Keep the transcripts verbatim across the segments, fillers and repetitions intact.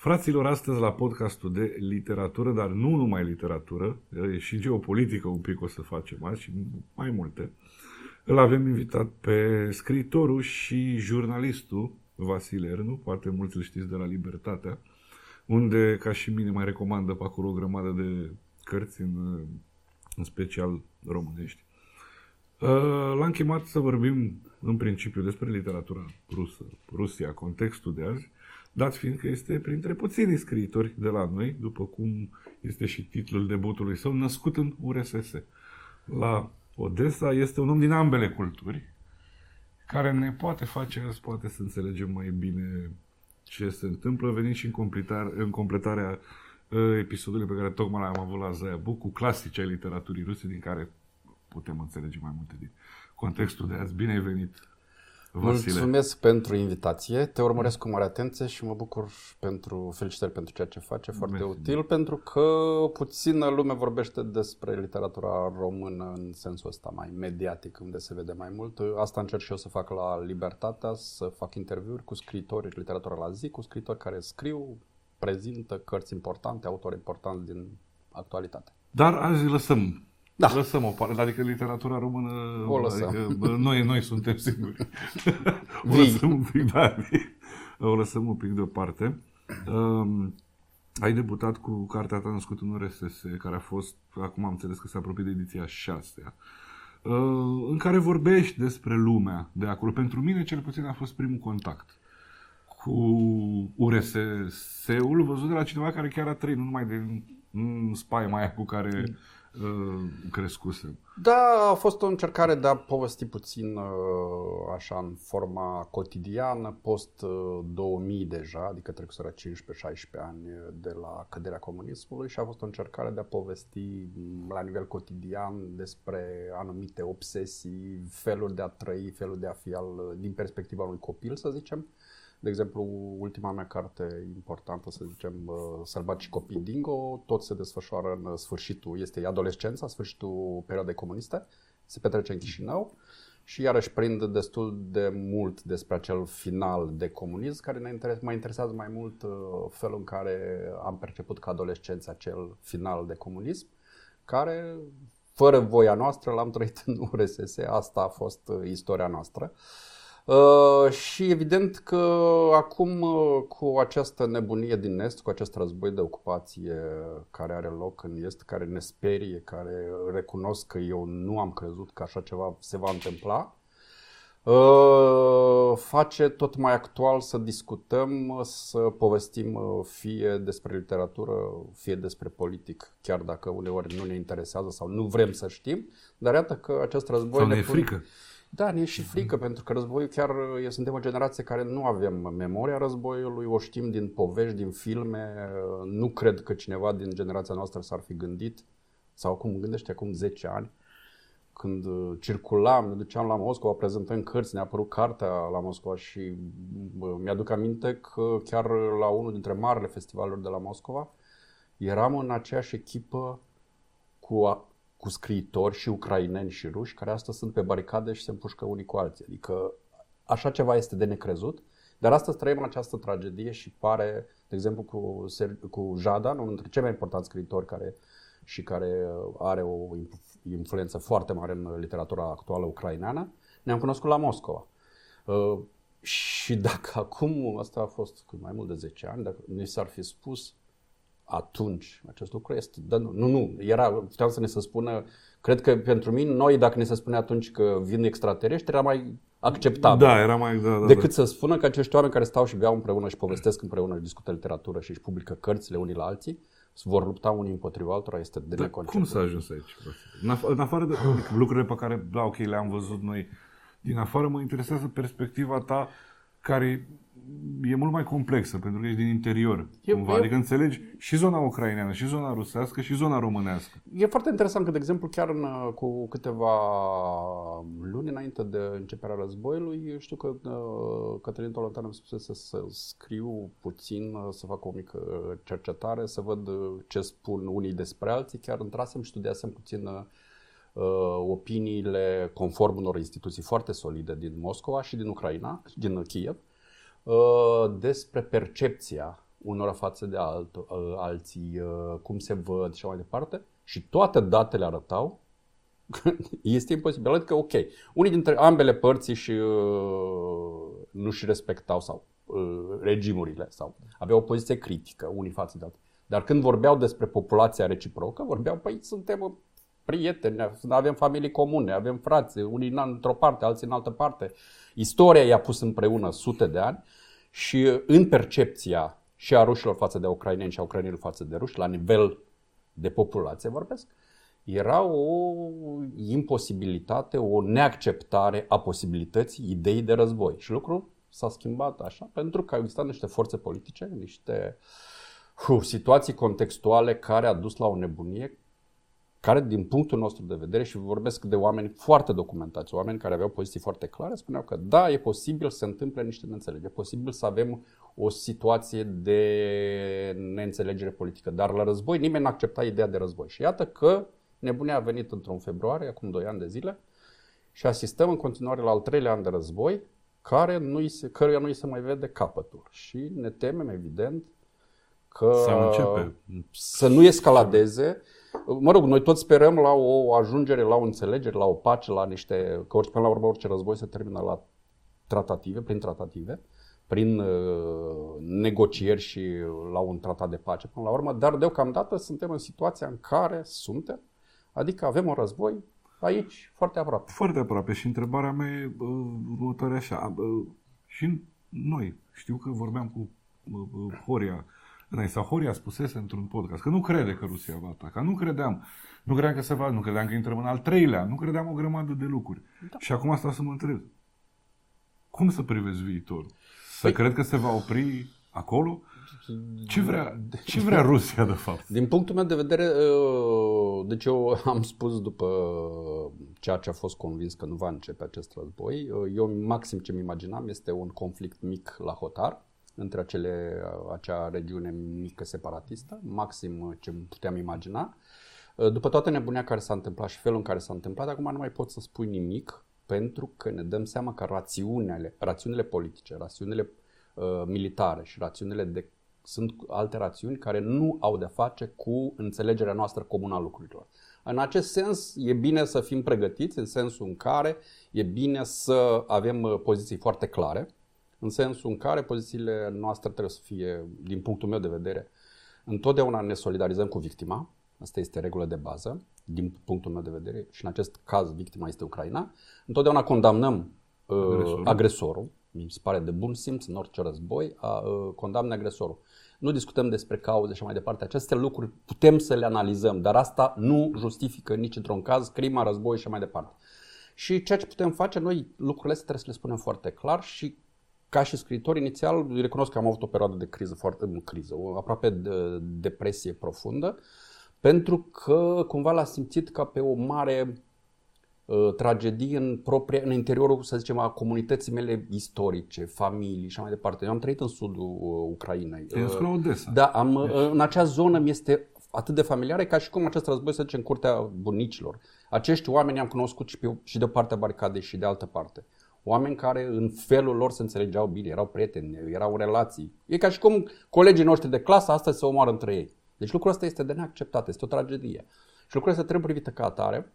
Fraților, astăzi la podcastul de literatură, dar nu numai literatură, și geopolitică un pic o să facem azi și mai multe, îl avem invitat pe scriitorul și jurnalistul Vasile Ernu, poate mulți îl știți de la Libertatea, unde, ca și mine, mai recomandă pe acolo o grămadă de cărți, în, în special românești. L-am chemat să vorbim în principiu despre literatura rusă, Rusia, contextul de azi, dat fiind că este printre puținii scriitori de la noi, după cum este și titlul debutului său, născut în U R S S. La Odessa, este un om din ambele culturi, care ne poate face azi, poate să înțelegem mai bine ce se întâmplă, venind și în completarea, în completarea uh, episodului pe care tocmai l-am avut la Zaia Book, cu clasici ai literaturii ruse, din care putem înțelege mai multe din contextul de azi. Bine ai venit, Vasile. Mulțumesc pentru invitație, te urmăresc cu mare atenție și mă bucur pentru felicitări pentru ceea ce face, foarte Mersi. util, pentru că puțină lume vorbește despre literatura română în sensul ăsta mai mediatic, unde se vede mai mult. Asta încerc și eu să fac la Libertatea, să fac interviuri cu scriitori, literatura la zi, cu scriitori care scriu, prezintă cărți importante, autori importanți din actualitate. Dar azi lăsăm Da. Lăsăm o parte, adică literatura română, o lăsăm. Adică noi, noi suntem singuri. O lăsăm un pic, da, o lăsăm un pic deoparte. Um, ai debutat cu cartea ta Născut în U R S S, care a fost, acum am înțeles că se apropie de ediția șasea, uh, în care vorbești despre lumea de acolo. Pentru mine, cel puțin, a fost primul contact cu U R S S-ul, văzut de la cineva care chiar a trăit, nu numai de în spaima aia cu care crescusem. Da, a fost o încercare de a povesti puțin așa în forma cotidiană, post două mii deja, adică trecuseră cincisprezece șaisprezece ani de la căderea comunismului, și a fost o încercare de a povesti la nivel cotidian despre anumite obsesii, feluri de a trăi, feluri de a fi al, din perspectiva unui copil, să zicem. De exemplu, ultima mea carte importantă, să zicem, Sălbați copii Dingo, tot se desfășoară în sfârșitul, este adolescența, sfârșitul perioadei comuniste, se petrece în Chișinău și iarăși prind destul de mult despre acel final de comunism, care ne interes, mă interesează mai mult felul în care am perceput ca adolescența acel final de comunism, care, fără voia noastră, l-am trăit în U R S S, asta a fost istoria noastră. Uh, și evident că acum, uh, cu această nebunie din Est, cu acest război de ocupație care are loc în Est, care ne sperie, care recunosc că eu nu am crezut că așa ceva se va întâmpla, uh, face tot mai actual să discutăm, să povestim uh, fie despre literatură, fie despre politic, chiar dacă uneori nu ne interesează sau nu vrem să știm, dar iată că acest război... Sau ne e frică. Da, ne e și frică, pentru că războiul chiar, eu suntem o generație care nu avem memoria războiului, o știm din povești, din filme, nu cred că cineva din generația noastră s-ar fi gândit, sau cum gândește acum zece ani, când circulam, ne duceam la Moscova, prezentăm cărți, ne-a apărut cartea la Moscova și mi-aduc aminte că chiar la unul dintre marile festivaluri de la Moscova eram în aceeași echipă cu a, cu scriitori și ucraineni și ruși, care astăzi sunt pe baricade și se împușcă unii cu alții. Adică așa ceva este de necrezut, dar astăzi trăim această tragedie și pare, de exemplu, cu, cu Jadan, unul dintre cei mai importanți scriitori care, și care are o influență foarte mare în literatura actuală ucraineană, ne-am cunoscut la Moscova. Uh, și dacă acum, asta a fost cu mai mult de zece ani, dacă ni s-ar fi spus atunci acest lucru este, dar nu, nu, nu, era, puteam să ne se spună, cred că pentru mine, noi dacă ne se spune atunci că vin extraterestri, era mai acceptabil. Da, era mai, da, da, decât da. să spună că acești oameni care stau și beau împreună și povestesc împreună și discută literatură și își publică cărțile unii la alții, vor lupta unii împotriva altora, este de neconceput. Cum s-a ajuns aici? În, af- în afară de lucrurile pe care, da, ok, le-am văzut noi, din afară mă interesează perspectiva ta, care e mult mai complexă, pentru că ești din interior, e, cumva. E, adică înțelegi și zona ucraineană, și zona rusească, și zona românească. E foarte interesant că, de exemplu, chiar în, cu câteva luni înainte de începerea războiului, știu că uh, Cătălin Tolontan îmi spusese să scriu puțin, să fac o mică cercetare, să văd ce spun unii despre alții. Chiar intrasem și studiasem puțin uh, opiniile conform unor instituții foarte solide din Moscova și din Ucraina, din Kiev, despre percepția unora față de alt, alții, cum se văd și mai departe. Și toate datele arătau că este imposibil. Adică, ok, unii dintre ambele părți și uh, nu și respectau sau uh, regimurile sau aveau o poziție critică unii față de alții. Dar când vorbeau despre populația reciprocă, vorbeau, păi suntem prieteni, avem familii comune, avem frați, unii într-o parte, alții în altă parte. Istoria i-a pus împreună sute de ani și în percepția și a rușilor față de ucraineni și a ucrainenilor față de ruși, la nivel de populație vorbesc, era o imposibilitate, o neacceptare a posibilității ideii de război. Și lucrul s-a schimbat așa pentru că au existat niște forțe politice, niște uf, situații contextuale care a dus la o nebunie care, din punctul nostru de vedere, și vorbesc de oameni foarte documentați, oameni care aveau poziții foarte clare, spuneau că da, e posibil să se întâmple niște neînțelegeri, e posibil să avem o situație de neînțelegere politică, dar la război nimeni nu accepta ideea de război. Și iată că nebunia a venit într-un februarie, acum doi ani de zile, și asistăm în continuare la al treilea an de război, care nu-i se, căruia nu-i se mai vede capătul. Și ne temem, evident, că să nu escaladeze. Mă rog, noi toți sperăm la o ajungere, la o înțelegere, la o pace, la niște, că orice, până la urmă orice război se termină la tratative, prin tratative, prin uh, negocieri și la un tratat de pace până la urmă, dar deocamdată suntem în situația în care suntem, adică avem un război aici, foarte aproape. Foarte aproape și întrebarea mea e următoarea așa, uh, și noi, știu că vorbeam cu uh, Horia, sau Horia spusese într-un podcast că nu crede că Rusia va ataca. Nu credeam. Nu credeam că se va, nu credeam că intrăm în al treilea. Nu credeam o grămadă de lucruri. Da. Și acum asta să mă întreb. Cum să privezi viitorul? Să păi, cred că se va opri acolo? Ce vrea, ce vrea Rusia de fapt? Din punctul meu de vedere, deci eu am spus după ceea ce a fost convins că nu va începe acest război, eu maxim ce-mi imaginam este un conflict mic la hotar între acele, acea regiune mică separatistă, maxim ce puteam imagina. După toată nebunia care s-a întâmplat și felul în care s-a întâmplat, acum nu mai pot să spui nimic, pentru că ne dăm seama că rațiunile, rațiunile politice, rațiunile uh, militare și rațiunile de, sunt alte rațiuni care nu au de-a face cu înțelegerea noastră comună a lucrurilor. În acest sens, e bine să fim pregătiți, în sensul în care e bine să avem poziții foarte clare, în sensul în care pozițiile noastre trebuie să fie, din punctul meu de vedere, întotdeauna ne solidarizăm cu victima. Asta este regulă de bază, din punctul meu de vedere, și în acest caz victima este Ucraina. Întotdeauna condamnăm uh, agresorul. agresorul, mi se pare de bun simț în orice război, a, uh, condamne agresorul. Nu discutăm despre cauze și mai departe. Aceste lucruri putem să le analizăm, dar asta nu justifică nici într-un caz crima, război și mai departe. Și ceea ce putem face, noi lucrurile astea trebuie să le spunem foarte clar și ca și scriitor inițial, recunosc că am avut o perioadă de criză, foarte în criză, o aproape de depresie profundă, pentru că cumva l-a simțit ca pe o mare uh, tragedie în, propria, în interiorul, să zicem, a comunității mele istorice, familii și mai departe. Eu am trăit în sudul uh, Ucrainei. E uh, Odessa. Da, am, uh, în acea zonă mi este atât de familiară ca și cum acest război se duce în curtea bunicilor. Acești oameni am cunoscut și, pe, și de partea baricadei și de altă parte. Oameni care în felul lor se înțelegeau bine, erau prieteni, erau relații. E ca și cum colegii noștri de clasă astăzi se omoară între ei. Deci lucrul ăsta este de neacceptat, este o tragedie. Și lucrul ăsta trebuie privită ca atare.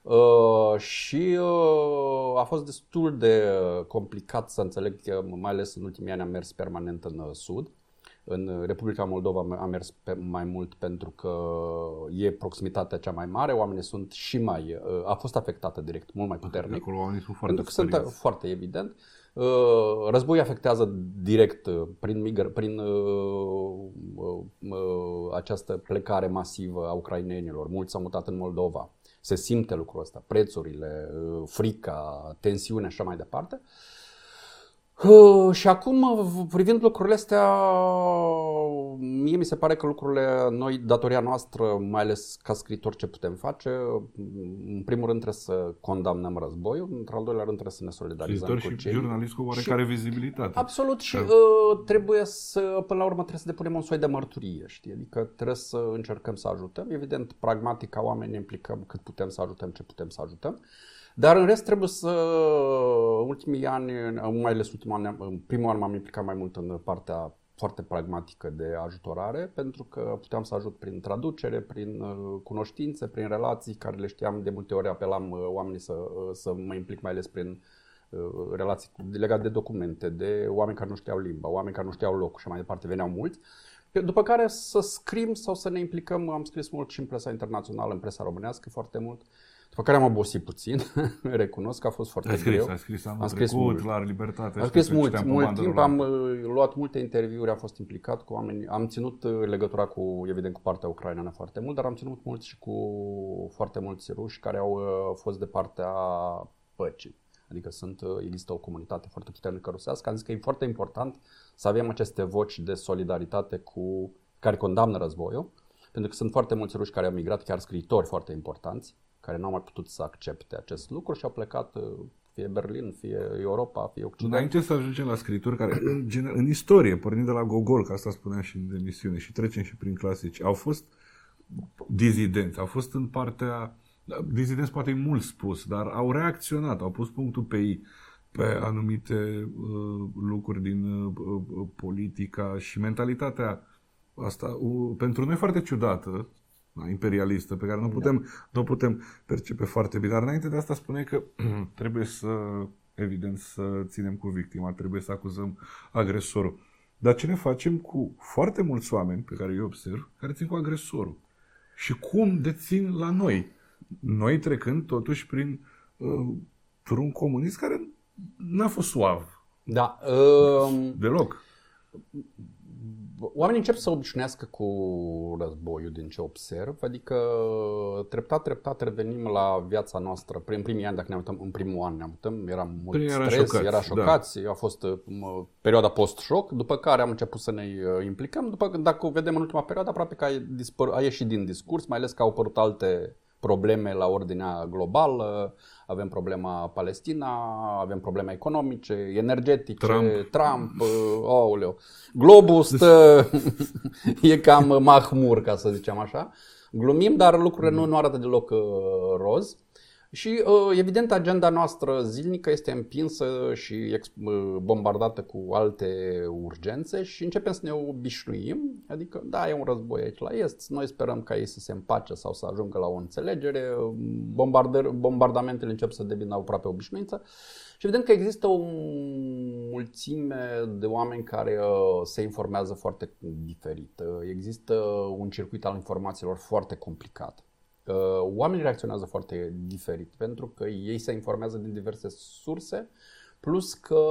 Uh, și uh, a fost destul de complicat să înțeleg că, mai ales în ultimii ani am mers permanent în uh, sud. În Republica Moldova am mers pe mai mult pentru că e proximitatea cea mai mare, oamenii sunt și mai, uh, a fost afectată direct, mult mai puternic. Acolo oamenii sunt foarte pentru că sunt uh, foarte evident. Războiul afectează direct prin, migr- prin uh, uh, uh, această plecare masivă a ucrainenilor. Mulți s-au mutat în Moldova. Se simte lucrul ăsta, prețurile, uh, frica, tensiunea și așa mai departe. Uh, și acum, privind lucrurile astea, mie mi se pare că lucrurile, noi, datoria noastră, mai ales ca scriitori, ce putem face, în primul rând trebuie să condamnăm războiul, într-al doilea rând trebuie să ne solidarizăm cu cei. Și jurnalist cu oarecare vizibilitate. Absolut, și uh, trebuie să, până la urmă, trebuie să depunem un soi de mărturie, știi? Adică trebuie să încercăm să ajutăm, evident, pragmatic, ca oameni ne implicăm cât putem să ajutăm, ce putem să ajutăm. Dar în rest trebuie să, ultimii ani, mai ales ultimul an, în primul an m-am implicat mai mult în partea foarte pragmatică de ajutorare, pentru că puteam să ajut prin traducere, prin cunoștințe, prin relații care le știam. De multe ori apelam oamenii să, să mă implic, mai ales prin relații legate de documente, de oameni care nu știau limba, oameni care nu știau locul și mai departe, veneau mulți. După care să scriem sau să ne implicăm, am scris mult și în presa internațională, în presa românească foarte mult. După care am obosit puțin, recunosc că a fost foarte ai scris, greu. Ai scris anul am scris trecut mult. la Libertate. Am scris mult, mult timp, am luat multe interviuri, am fost implicat cu oameni, am ținut legătura cu, evident, cu partea ucraineană foarte mult, dar am ținut mult și cu foarte mulți ruși care au fost de partea păcii. Adică sunt, există o comunitate foarte puternică rusească. Am zis că e foarte important să avem aceste voci de solidaritate cu care condamnă războiul, pentru că sunt foarte mulți ruși care au migrat, chiar scriitori foarte importanți, care n-au mai putut să accepte acest lucru și au plecat fie Berlin, fie Europa, fie Occident. Înainte să ajungem la scriituri care, în, în istorie, pornind de la Gogol, că asta spuneam și în emisiune, și trecem și prin clasici, au fost dizidenți, au fost în partea... Dizidenți poate e mult spus, dar au reacționat, au pus punctul pe ei pe anumite uh, lucruri din uh, politica și mentalitatea asta, uh, pentru noi foarte ciudată, imperialistă, pe care nu putem, da. nu putem percepe foarte bine. Dar înainte de asta spune că trebuie să, evident, să ținem cu victima, trebuie să acuzăm agresorul. Dar ce ne facem cu foarte mulți oameni pe care îi observ, care țin cu agresorul? Și cum dețin la noi? Noi trecând totuși prin uh, un comunist care n-a fost suav. Da. Uh, Deloc. Oamenii încep să obișnuiască cu războiul, din ce observ, adică treptat, treptat revenim la viața noastră. Prin primii ani, dacă ne uităm, în primul an ne uităm, eram mult Prin stres, era șocați, era șocați, da. A fost uh, perioada post-șoc, după care am început să ne implicăm. După, dacă o vedem în ultima perioadă, aproape că a, dispăr- a ieșit din discurs, mai ales că au apărut alte probleme la ordinea globală, avem problema Palestina, avem probleme economice, energetice, Trump, Trump aoleu. Globul stă, e cam mahmur, ca să zicem așa. Glumim, dar lucrurile nu, nu arată deloc uh, roz. Și uh, evident agenda noastră zilnică este împinsă și ex- bombardată cu alte urgențe și începem să ne obișnuim, adică da, e un război aici la est, noi sperăm ca ei să se împace sau să ajungă la o înțelegere, bombardamentele încep să devină aproape obișnuință și evident că există o mulțime de oameni care uh, se informează foarte diferit, există un circuit al informațiilor foarte complicat. Oamenii reacționează foarte diferit pentru că ei se informează din diverse surse, plus că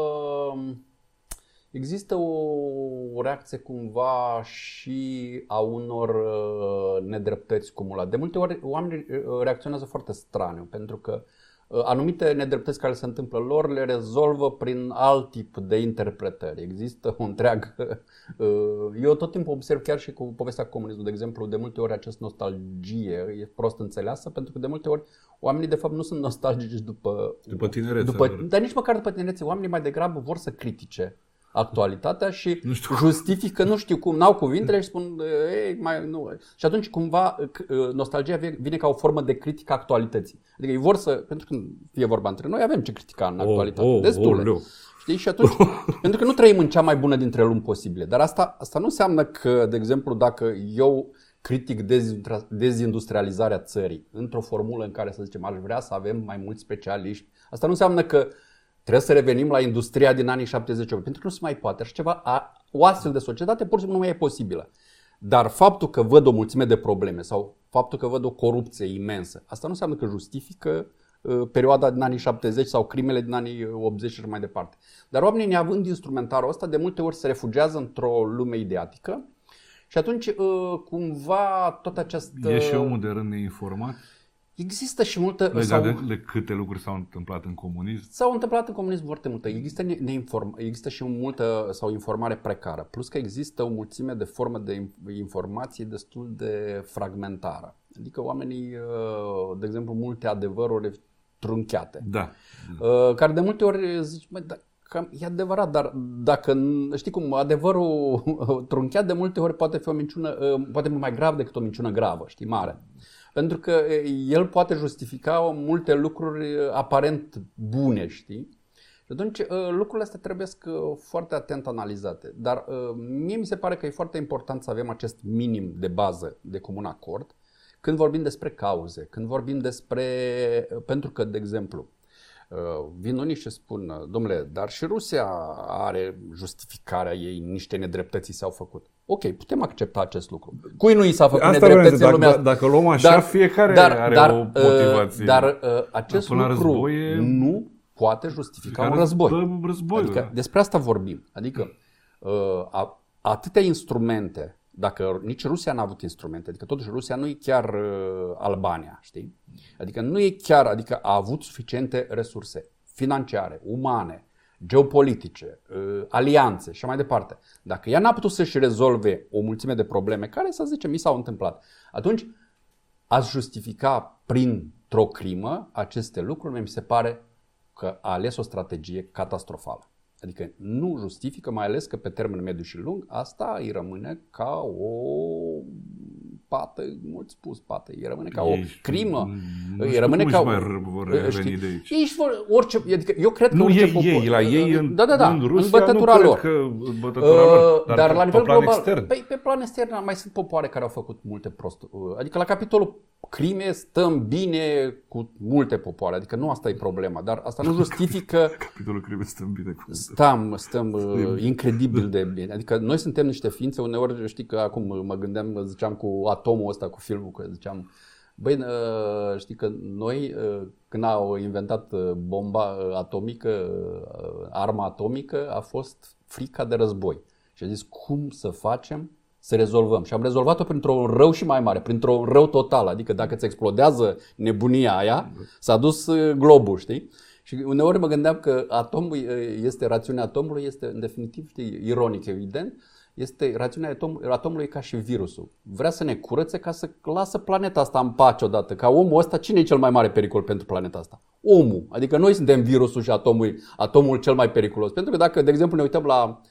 există o reacție cumva și a unor nedreptăți cumulate. De multe ori oamenii reacționează foarte straniu pentru că anumite nedreptăți care se întâmplă lor le rezolvă prin alt tip de interpretări. Există o întreagă... Eu tot timpul observ chiar și cu povestea comunismului, de exemplu, de multe ori această nostalgie e prost înțeleasă, pentru că de multe ori oamenii de fapt nu sunt nostalgici după... După tinerețe. După, dar nici măcar după tinerețe. Oamenii mai degrabă vor să critique actualitatea și justifică, nu știu cum, n-au cuvintele și spun ei, mai nu. Și atunci cumva nostalgia vine ca o formă de critică a actualității. Adică ei vor să, pentru că fie vorba între noi, avem ce critica în actualitate, oh, oh, destule. Oh, știi? Și atunci, pentru că nu trăim în cea mai bună dintre lumi posibile. Dar asta, asta nu înseamnă că, de exemplu, dacă eu critic dezindustrializarea țării într-o formulă în care să zicem aș vrea să avem mai mulți specialiști, asta nu înseamnă că trebuie să revenim la industria din anii șaptezeci, pentru că nu se mai poate. Așa ceva, o astfel de societate pur și simplu nu mai e posibilă. Dar faptul că văd o mulțime de probleme sau faptul că văd o corupție imensă, asta nu înseamnă că justifică uh, perioada din anii șaptezeci sau crimele din anii optzeci și mai departe. Dar oamenii, neavând instrumentarul ăsta, de multe ori se refugiază într-o lume ideatică și atunci uh, cumva tot această... E și omul de rând neinformat? Există și multă... Legat sau, de, de câte lucruri s-au întâmplat în comunism? S-au întâmplat în comunism foarte multe. Există, neinform, există și multă sau informare precară. Plus că există o mulțime de forme de informații destul de fragmentară. Adică oamenii, de exemplu, multe adevăruri trunchiate. Da. Care de multe ori zici, măi, da, că e adevărat, dar dacă, știi cum, adevărul trunchiat de multe ori poate fi o minciună, poate fi mai grav decât o minciună gravă, știi, mare. Pentru că el poate justifica multe lucruri aparent bune, știi? Și atunci lucrurile astea trebuie foarte atent analizate. Dar mie mi se pare că e foarte important să avem acest minim de bază de comun acord când vorbim despre cauze, când vorbim despre... Pentru că, de exemplu, vin unii și spun, domnule, dar și Rusia are justificarea ei, niște nedreptăți s-au făcut. Ok, putem accepta acest lucru. Cui nu i s-a făcut asta nedreptăți în lumea? Dacă, dacă luăm așa, dar, fiecare dar, are dar, o motivație. Dar acest lucru războie, nu poate justifica un război. Războiul, adică da. despre asta vorbim. Adică a, atâtea instrumente, dacă nici Rusia n-a avut instrumente, adică totuși Rusia nu e chiar uh, Albania, știi? Adică nu e chiar, adică a avut suficiente resurse financiare, umane, geopolitice, uh, alianțe și mai departe. Dacă ea n-a putut să-și rezolve o mulțime de probleme care, să zicem, mi s-au întâmplat, atunci ați justifica printr-o crimă aceste lucruri, mi se pare că a ales o strategie catastrofală. Adică nu justifică, mai ales că pe termen mediu și lung, asta îi rămâne ca o pată, mult spus pată, îi rămâne ca ei, o crimă. Nu îi rămâne ca mai vor reveni de aici. Ei vor, orice, adică eu cred că nu orice ei, popor, ei, la ei în, da, da, da, în Rusia, în bătătura nu lor. cred că în bătătura lor, dar, dar la nivel plan global, extern. Pe, pe plan extern mai sunt popoare care au făcut multe prost. Adică la capitolul crime stăm bine cu multe popoare, adică nu asta e problema, dar asta nu justifică. Capitolul crime stăm bine cu Stăm, stăm uh, incredibil de bine. Adică noi suntem niște ființe, uneori știi că acum mă gândeam, ziceam cu atomul ăsta, cu filmul, că ziceam, băi, uh, știi că noi uh, când au inventat uh, bomba uh, atomică, uh, arma atomică, a fost frica de război. Și a zis cum să facem să rezolvăm. Și am rezolvat-o printr-un rău și mai mare, printr-un rău total. Adică dacă îți explodează nebunia aia, s-a dus globul, știi? Și uneori mă gândeam că atomul este, rațiunea atomului este în definitiv, știi, ironic, evident, este rațiunea atomului ca și virusul. Vrea să ne curățe ca să lasă planeta asta în pace odată. Ca omul ăsta, cine e cel mai mare pericol pentru planeta asta? Omul. Adică noi suntem virusul și atomul, atomul cel mai periculos. Pentru că dacă, de exemplu, ne uităm la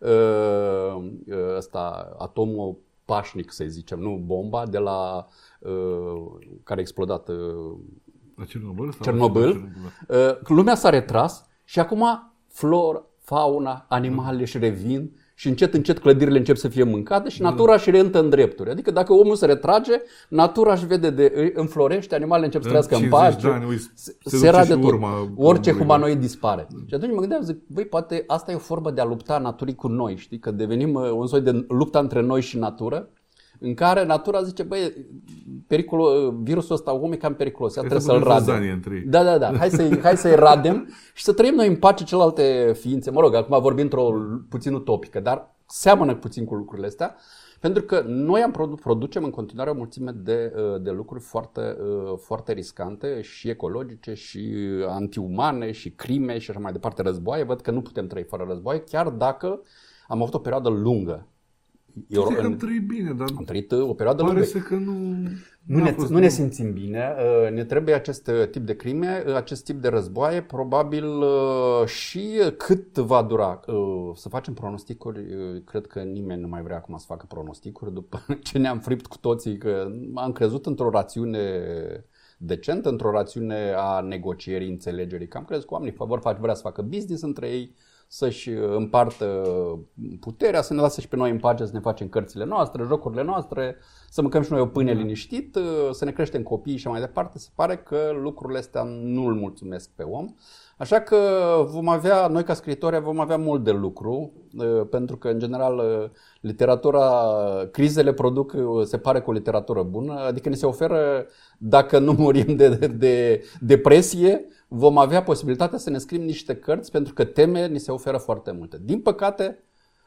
ăsta, atomul pașnic, să zicem, nu bomba, de la care a explodat la Cernobâl, Cernobâl. Lumea s-a retras și acum flora, fauna, animalele își revin și încet, încet clădirile încep să fie mâncate și natura își reîntă în drepturi. Adică dacă omul se retrage, natura își vede de înflorește, animalele încep să trăiască în pace, ani, se, se rade tot. Orice omului. humanoid dispare. Și atunci mă gândeam, zic, băi, poate asta e o formă de a lupta naturii cu noi, știi? Că devenim un soi de luptă între noi și natură, în care natura zice, băi, pericolul, virusul ăsta om e cam periculos, ia trebuie să-l radem. Da, da, da, hai să-i, hai să-i radem și să trăim noi în pace celelalte ființe. Mă rog, acum vorbim într-o puțin utopică, dar seamănă puțin cu lucrurile astea, pentru că noi am produ- producem în continuare o mulțime de, de lucruri foarte, foarte riscante și ecologice și antiumane și crime și așa mai departe, războaie. Văd că nu putem trăi fără războaie, chiar dacă am avut o perioadă lungă. Eu zic că am trăit bine, dar am trăit o perioadă pare lungă. Să că nu, nu, ne, nu ne simțim bine, ne trebuie acest tip de crime, acest tip de războaie, probabil și cât va dura. Să facem pronosticuri, cred că nimeni nu mai vrea acum să facă pronosticuri după ce ne-am fript cu toții, că am crezut într-o rațiune decentă, într-o rațiune a negocierii, înțelegerii, că am crezut că oamenii vor face, vrea să facă business între ei, să-și împartă puterea, să ne lasă și pe noi în pace, să ne facem cărțile noastre, jocurile noastre, să mâncăm și noi o pâine liniștit, să ne creștem copiii și mai departe. Se pare că lucrurile astea nu îl mulțumesc pe om. Așa că vom avea, noi ca scriitori vom avea mult de lucru, pentru că în general literatura, crizele produc, se pare cu o literatură bună, adică ni se oferă, dacă nu murim de, de, de depresie, vom avea posibilitatea să ne scriem niște cărți, pentru că teme ni se oferă foarte multe. Din păcate,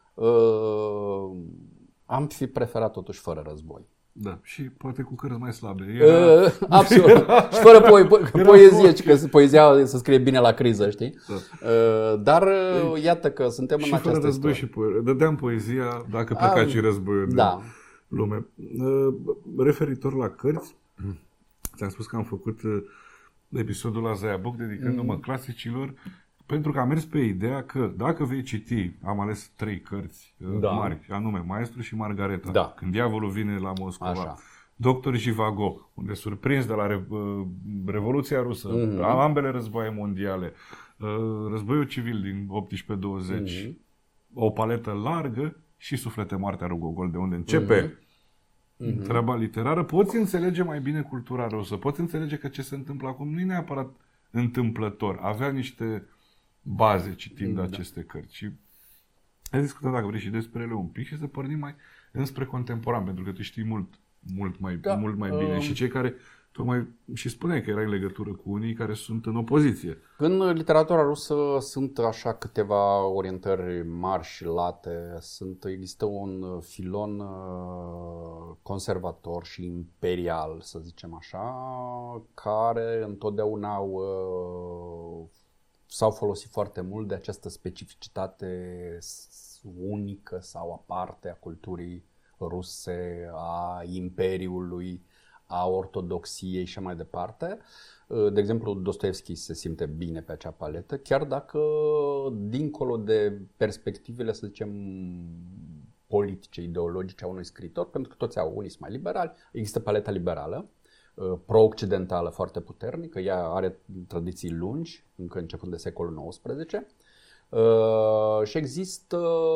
am fi preferat totuși fără război. Da, și poate cu cărți mai slabe. Era... Uh, absolut. Și fără po- po- poezie, că poezia se scrie bine la criză, știi? Da. Uh, dar uh, iată că suntem și în această fără război și po- dădeam poezia dacă pleca uh, și războiul da. de lume. Uh, referitor la cărți, ți-am spus că am făcut uh, episodul la Zaiaboc dedicându-mă mm. clasicilor, pentru că am mers pe ideea că dacă vei citi, am ales trei cărți da. mari, anume Maestru și Margareta, da. Când diavolul vine la Moscova, Așa. Doctor Jivago, unde surprins de la Re- Revoluția Rusă, mm-hmm. ambele războaie mondiale, Războiul civil din optsprezece douăzeci, mm-hmm. o paletă largă și Suflete moarte a lui Gogol, de unde începe mm-hmm. treaba literară. Poți înțelege mai bine cultura rusă, poți înțelege că ce se întâmplă acum nu e neapărat întâmplător. Avea niște baze citind mm, aceste da. cărți. Și ai discutat, dacă vrei, și despre ele un pic și să pornim mai înspre contemporan, pentru că tu știi mult, mult mai, da. mult mai bine. Um... Și cei care, tocmai și spuneai că erai în legătură cu unii care sunt în opoziție. În literatura rusă sunt așa câteva orientări mari și late. Sunt, există un filon conservator și imperial, să zicem așa, care întotdeauna au, s-au folosit foarte mult de această specificitate unică sau aparte a culturii ruse, a imperiului, a ortodoxiei și mai departe. De exemplu, Dostoevski se simte bine pe acea paletă, chiar dacă, dincolo de perspectivele, să zicem, politice, ideologice a unui scriitor, pentru că toți au, unii sunt mai liberali, există paleta liberală, pro-occidentală foarte puternică, ea are tradiții lungi, încă începând de secolul nouăsprezece, Uh, și există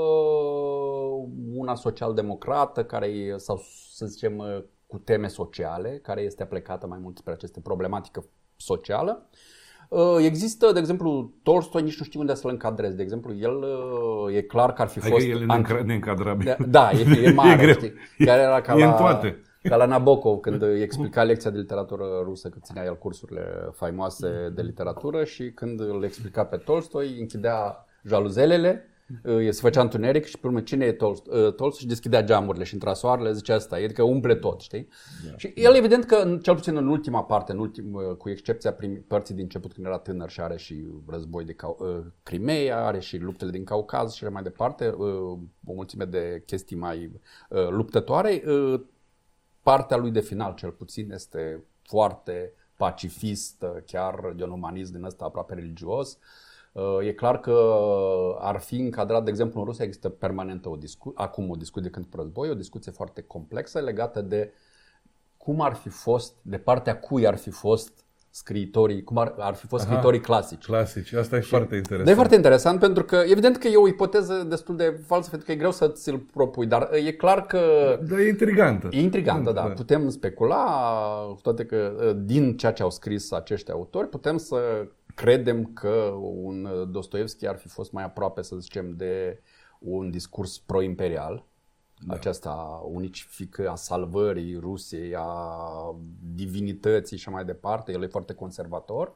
una social-democrată care, sau să zicem, cu teme sociale, care este aplicată mai mult spre aceste problematică socială. Uh, există, de exemplu, Tolstoi, nici nu știu unde să-l încadrez. De exemplu, el uh, e clar că ar fi adică fost... el e neîncadrabil. Da, e, e mare, e greu. Știi? Care era ca e la, în toate. Ca la Nabokov, când îi explica lecția de literatură rusă, că ținea el cursurile faimoase de literatură, și când îl explica pe Tolstoi, închidea jaluzelele, se făcea întuneric și pe urmă cine e Tolstoi și deschidea geamurile și intra soarele, zicea asta, adică umple tot, știi? Yeah. Și el evident că, cel puțin în ultima parte, în ultim, cu excepția părții din început când era tânăr și are și război de Crimea, are și luptele din Caucaz și mai departe, o mulțime de chestii mai luptătoare, partea lui de final cel puțin este foarte pacifistă, chiar de un umanism din ăsta aproape religios. E clar că ar fi încadrat, de exemplu, în Rusia există permanentă o discuție, acum o discuție de când război, o discuție foarte complexă legată de cum ar fi fost, de partea cui ar fi fost scriitorii, cum ar, ar fi fost Aha, scriitorii clasici. Clasici, asta e și foarte interesant. E foarte interesant pentru că, evident că e o ipoteză destul de falsă, pentru că e greu să ți-l propui, dar e clar că... Dar e intrigantă. E intrigantă, da. da. Putem specula, cu toate că din ceea ce au scris acești autori, putem să credem că un Dostoevski ar fi fost mai aproape, să zicem, de un discurs pro-imperial. Da. Aceasta unifică a salvării Rusiei, a divinității și mai departe. El e foarte conservator.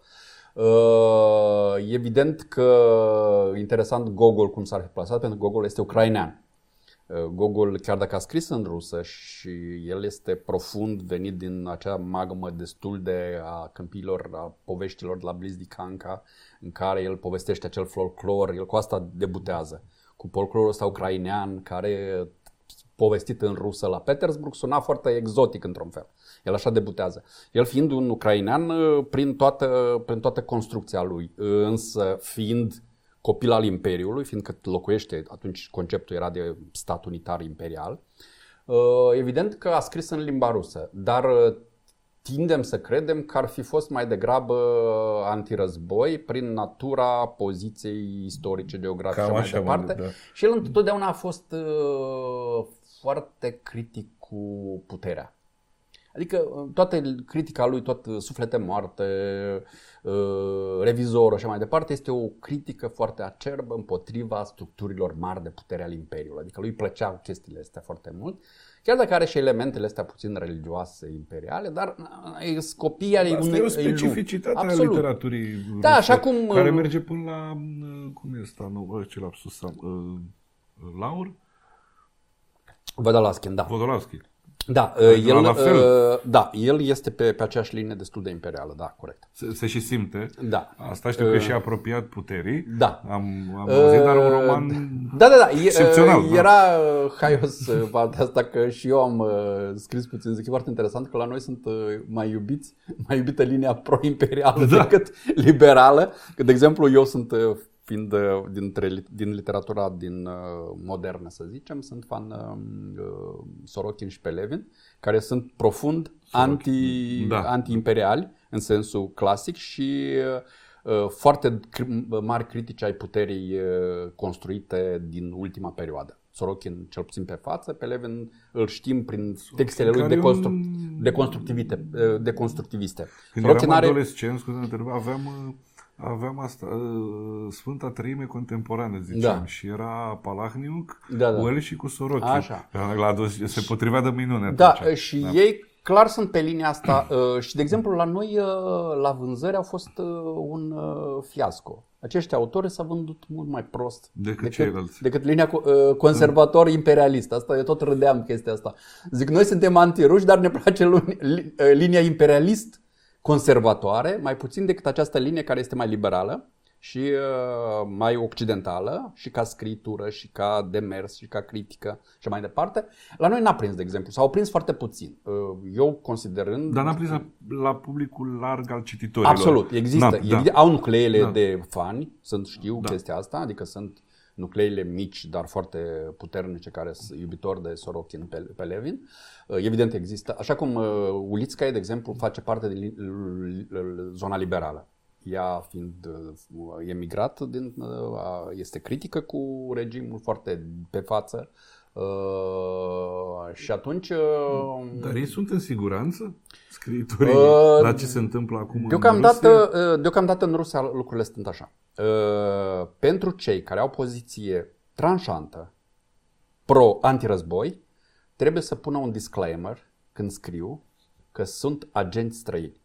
Evident că interesant Gogol cum s-ar fi plasat, pentru că Gogol este ucrainean. Gogol, chiar dacă a scris în rusă și el este profund venit din acea magmă destul de a câmpiilor, a poveștilor de la Blizdicanca, în care el povestește acel folclor, el cu asta debutează. Cu folclorul ăsta ucrainean, care povestit în rusă la Petersburg, suna foarte exotic într-un fel. El așa debutează. El fiind un ucrainean prin toată, prin toată construcția lui, însă fiind copil al Imperiului, fiindcă locuiește, atunci conceptul era de stat unitar imperial, evident că a scris în limba rusă, dar tindem să credem că ar fi fost mai degrabă antirăzboi prin natura poziției istorice, geografice și mai departe. Da. Și el întotdeauna a fost foarte critic cu puterea. Adică toată critica lui, tot Suflete moarte, Revizorul și mai departe, este o critică foarte acerbă împotriva structurilor mari de putere al Imperiului. Adică lui plăceau chestiile astea foarte mult, chiar dacă are și elementele astea puțin religioase imperiale, dar scopia are un... Asta e o specificitate a literaturii ruse, da, așa cum, care merge până la, cum e ăsta, nu, ce l-a sus, Laur? Vodolavski, da. Vodolavski. Da, el, da, el este pe, pe aceeași linie destul de imperială, da, corect. Se, se și simte. Da. Asta știu că e și apropiat puterii. Da. Am, am auzit, dar un roman da, da, da. excepțional. Era da. haios partea asta că și eu am scris puțin, zic, e foarte interesant că la noi sunt mai iubiți, mai iubită linia pro-imperială da. decât liberală. Că, de exemplu, eu sunt... fiind dintre, din literatura din uh, modernă, să zicem, sunt fan uh, Sorokin și Pelevin, care sunt profund anti, da. anti-imperiali, în sensul clasic, și foarte mari critici ai puterii construite din ultima perioadă. Sorokin, cel puțin pe față, pe Levin îl știm prin textele lui deconstru- un... deconstructivite, deconstructiviste. Când Sorokin eram are... adolescent, scuze, aveam, aveam asta, Sfânta Treime Contemporană, ziceam, da. Și era Palahniuc, da, da. cu el și cu Sorokin. Așa. La adus, se potrivea de minune Da, atunci. și Da. ei clar sunt pe linia asta și, de exemplu, la noi, la vânzări, a fost un fiasco. Acești autori s-au vândut mult mai prost decât, decât ceilalți. Decât linia conservator imperialist. Asta eu tot râdeam chestia asta. Zic, noi suntem antiruși, dar ne place linia imperialist conservatoare, mai puțin decât această linie care este mai liberală și uh, mai occidentală și ca scritură și ca demers și ca critică și mai departe. La noi n-a prins, de exemplu, sau au prins foarte puțin. Uh, eu considerând... Dar n-a prins la, la publicul larg al cititorilor. Absolut, există. Da, Evident, da. Au nucleele Da. de fani, sunt, știu Da. chestia asta, adică sunt nucleile mici, dar foarte puternice, care sunt iubitori de Sorokin pe, pe Levin. Evident există. Așa cum uh, Ulitskaya, de exemplu, face parte din zona liberală. Ea fiind uh, emigrat, din, uh, este critică cu regimul, foarte pe față. Uh, și atunci... Uh, Dar ei sunt în siguranță? Scriitorii uh, la ce se întâmplă acum deocamdată, în Rusia? uh, deocamdată în Rusia lucrurile sunt așa. Uh, pentru cei care au poziție tranșantă, pro-antirăzboi, trebuie să pună un disclaimer când scriu că sunt agenți străini.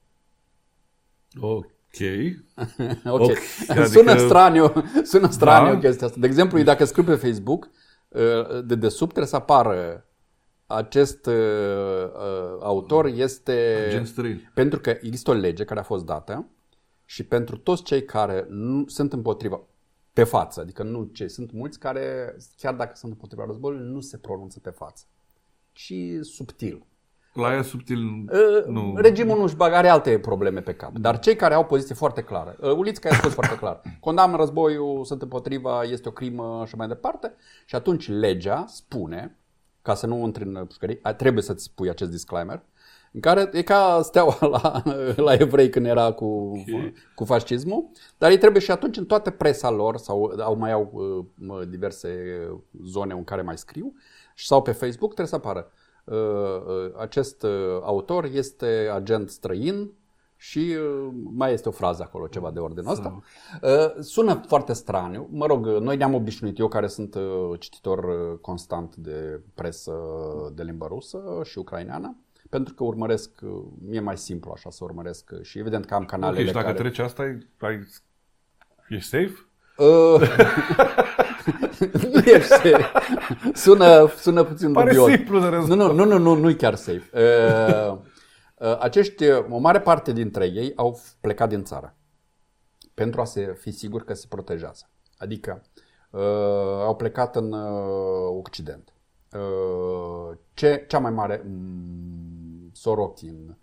Ok. Ok. Ok, adică... Sună straniu, sună straniu Da? chestia asta. De exemplu, dacă scriu pe Facebook, de desubt trebuie să apară acest uh, autor este... Agent străin. Pentru că există o lege care a fost dată și pentru toți cei care nu sunt împotriva, pe față, adică nu cei, sunt mulți care, chiar dacă sunt împotriva războiului, nu se pronunță pe față, ci subtil. La ea subtil nu... Regimul nu-și bagă, are alte probleme pe cap. Dar cei care au poziție foarte clară, Ulitskaya a spus foarte clar, condamnă războiul, sunt împotriva, este o crimă și mai departe. Și atunci legea spune, ca să nu intri în pușcării, trebuie să-ți pui acest disclaimer, în care e ca steaua la, la evrei când era cu, okay. cu fascismul, dar ei trebuie și atunci în toată presa lor, sau au, mai au uh, diverse zone în care mai scriu, sau pe Facebook trebuie să apară. Acest autor este agent străin și mai este o frază acolo, ceva de ordinul ăsta. Sună foarte straniu. Mă rog, noi ne-am obișnuit, eu care sunt cititor constant de presă de limba rusă și ucraineană, pentru că urmăresc, mi-e mai simplu așa să urmăresc și evident că am canalele okay, și dacă care... treci asta, ai, ai, ești safe? Nu ești safe. Sună, sună puțin Pare dubios. simplu de rezolvat. Nu, nu, nu, nu, nu e chiar safe. Uh, uh, acești, o mare parte dintre ei au plecat din țară pentru a se fi siguri că se protejează. Adică uh, au plecat în uh, Occident. Uh, ce, cea mai mare, um, Sorokin,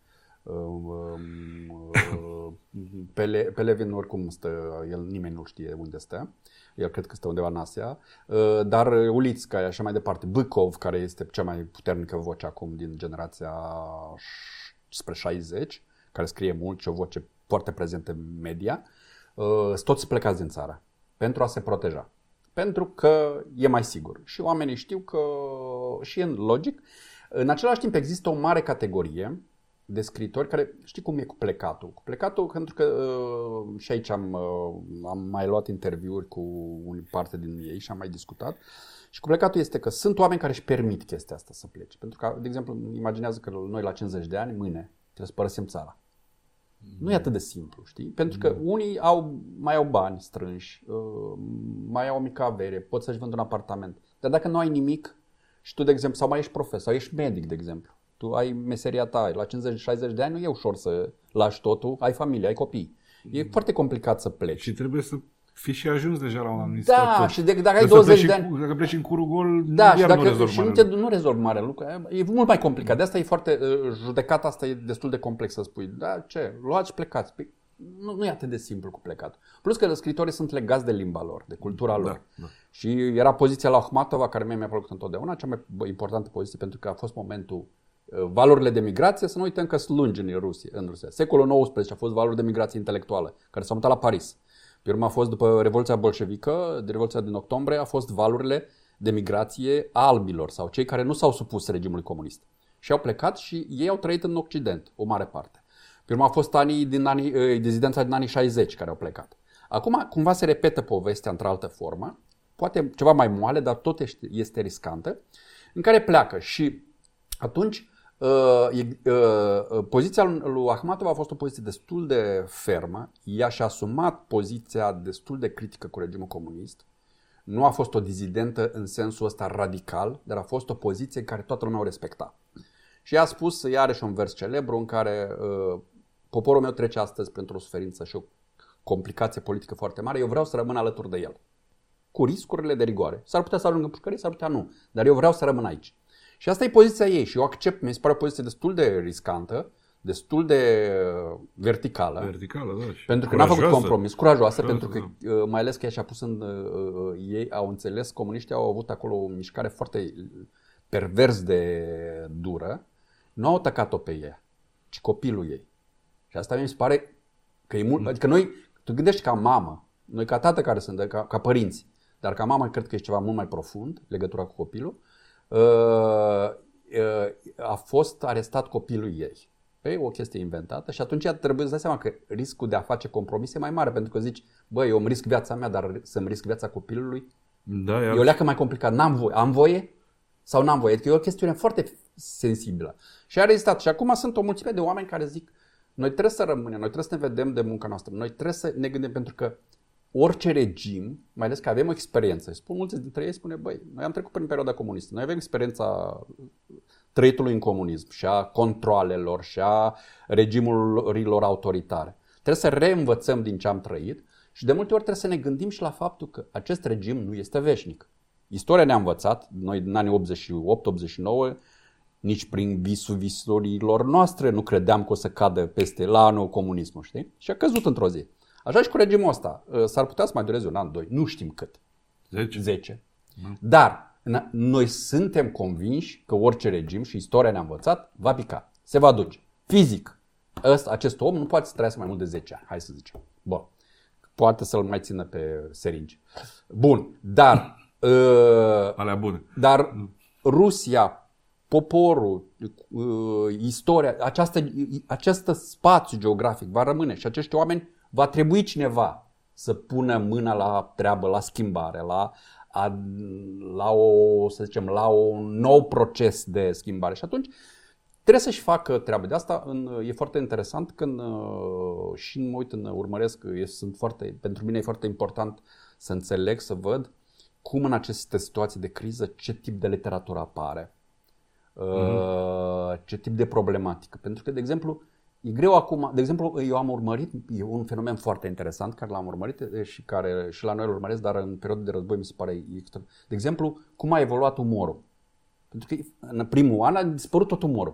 Pe, Le, pe Levin oricum stă, el nimeni nu știe unde stă, el cred că stă undeva în Asia, dar Ulitskaya și așa mai departe, Bykov, care este cea mai puternică voce acum din generația spre șaizeci, care scrie mult și o voce foarte prezentă în media, toți plecați din țară pentru a se proteja, pentru că e mai sigur și oamenii știu că și e logic. În același timp există o mare categorie de scriitori care, știi cum e cu plecatul? Cu plecatul, pentru că uh, și aici am, uh, am mai luat interviuri cu o parte din ei și am mai discutat. Și cu plecatul este că sunt oameni care își permit chestia asta să plece. Pentru că, de exemplu, imaginează că noi la cincizeci de ani, mâine, trebuie să părăsim țara. Mm. Nu e atât de simplu, știi? Pentru că mm. unii au, mai au bani strânși, uh, mai au o mică avere, pot să-și vândă un apartament. Dar dacă nu ai nimic și tu, de exemplu, sau mai ești profesor, sau ești medic, de exemplu, tu ai meseria ta, la cincizeci șaizeci de ani nu e ușor să lași totul, ai familie, ai copii. E mm. foarte complicat să pleci. Și trebuie să fii și ajuns deja la un anumit Da, statut. și de, dacă ai douăzeci de ani... Dacă pleci în curul gol, da, și, dacă, nu rezolvi și mare nu, te, nu rezolvi mare lucru. E mult mai complicat. De asta e foarte... Judecata asta e destul de complex să spui. Da, ce? Luați și plecați. Nu, nu e atât de simplu cu plecat. Plus că scriitorii sunt legați de limba lor, de cultura lor. Da, da. Și era poziția la Akhmatova, care mie mi-a plăcut întotdeauna, cea mai importantă poziție, pentru că a fost momentul Valurile de migrație, să nu uităm că sunt lungi în Rusia. În Rusia. Secolul nouăsprezece a fost valuri de migrație intelectuală, care s-au mutat la Paris. Pe urmă a fost, după Revoluția Bolșevică, de Revoluția din octombrie, a fost valurile de migrație a albilor sau cei care nu s-au supus regimului comunist. Și au plecat și ei au trăit în Occident, o mare parte. Pe urmă a fost anii din anii, dezidența din anii șaizeci care au plecat. Acum cumva se repetă povestea într-o altă formă, poate ceva mai moale, dar tot este riscantă, în care pleacă și atunci uh, uh, poziția lui Akhmatov a fost o poziție destul de fermă, ea și-a asumat poziția destul de critică cu regimul comunist, nu a fost o dizidentă în sensul ăsta radical, dar a fost o poziție în care toată lumea o respecta. Și ea a spus, iarăși un vers celebru în care uh, poporul meu trece astăzi printr-o suferință și o complicație politică foarte mare, eu vreau să rămân alături de el. Cu riscurile de rigoare. S-ar putea să ajungă în pușcărie, s-ar putea nu. Dar eu vreau să rămân aici. Și asta e poziția ei și eu accept, mi se pare o poziție destul de riscantă, destul de verticală. Verticală, da. Pentru că n-a făcut compromis, curajoasă, pentru că da. mai ales că ea și-a pus în... Ei au înțeles, comuniștii au avut acolo o mișcare foarte pervers de dură. Nu au atacat-o pe ea, ci copilul ei. Și asta mi se pare că e mult... Adică noi, tu gândești ca mamă, noi ca tată care sunt, ca, ca părinți, dar ca mamă cred că e ceva mult mai profund, legătura cu copilul, a fost arestat copilul ei. E o chestie inventată și atunci trebuie să dai seama că riscul de a face compromis e mai mare, pentru că zici, băi, eu îmi risc viața mea, dar să-mi risc viața copilului, da, e o leacă mai complicat. N-am voie. Am voie sau n-am voie? Adică e o chestiune foarte sensibilă. Și a rezistat. Și acum sunt o mulțime de oameni care zic, noi trebuie să rămânem, noi trebuie să ne vedem de munca noastră, noi trebuie să ne gândim, pentru că orice regim, mai ales că avem o experiență, spun mulți dintre ei, spune, băi, noi am trecut prin perioada comunistă, noi avem experiența trăitului în comunism și a controalelor și a regimurilor autoritare. Trebuie să reînvățăm din ce am trăit și de multe ori trebuie să ne gândim și la faptul că acest regim nu este veșnic. Istoria ne-a învățat, noi din anii optzeci și opt optzeci și nouă, nici prin visul visurilor noastre nu credeam că o să cadă peste la anul comunismul, știi? Și a căzut într-o zi. Așa și cu regimul ăsta. S-ar putea să mai dureze un an, doi, nu știm cât. Zece. Zece. Dar noi suntem convinși că orice regim, și istoria ne-a învățat, va pica, se va duce. Fizic. Ăsta, acest om nu poate să trăiască mai mult de zece ani, hai să zicem. Bun. Poate să-l mai țină pe seringi. Bun. Dar... uh, Alea bune. Dar Rusia, poporul, uh, istoria, această, acest spațiu geografic va rămâne și acești oameni va trebui cineva să pună mâna la treabă, la schimbare, la, a, la, o, să zicem, la un nou proces de schimbare. Și atunci trebuie să-și facă treabă. De asta în, e foarte interesant când și mă uit, în, urmăresc, e, sunt foarte, pentru mine e foarte important să înțeleg, să văd cum în aceste situații de criză, ce tip de literatură apare, mm-hmm. ce tip de problematică. Pentru că, de exemplu, e greu acum, de exemplu, eu am urmărit, e un fenomen foarte interesant care l-am urmărit și care și la noi îl urmăresc, dar în perioada de război mi se pare extrem. De exemplu, cum a evoluat umorul. Pentru că în primul an a dispărut tot umorul.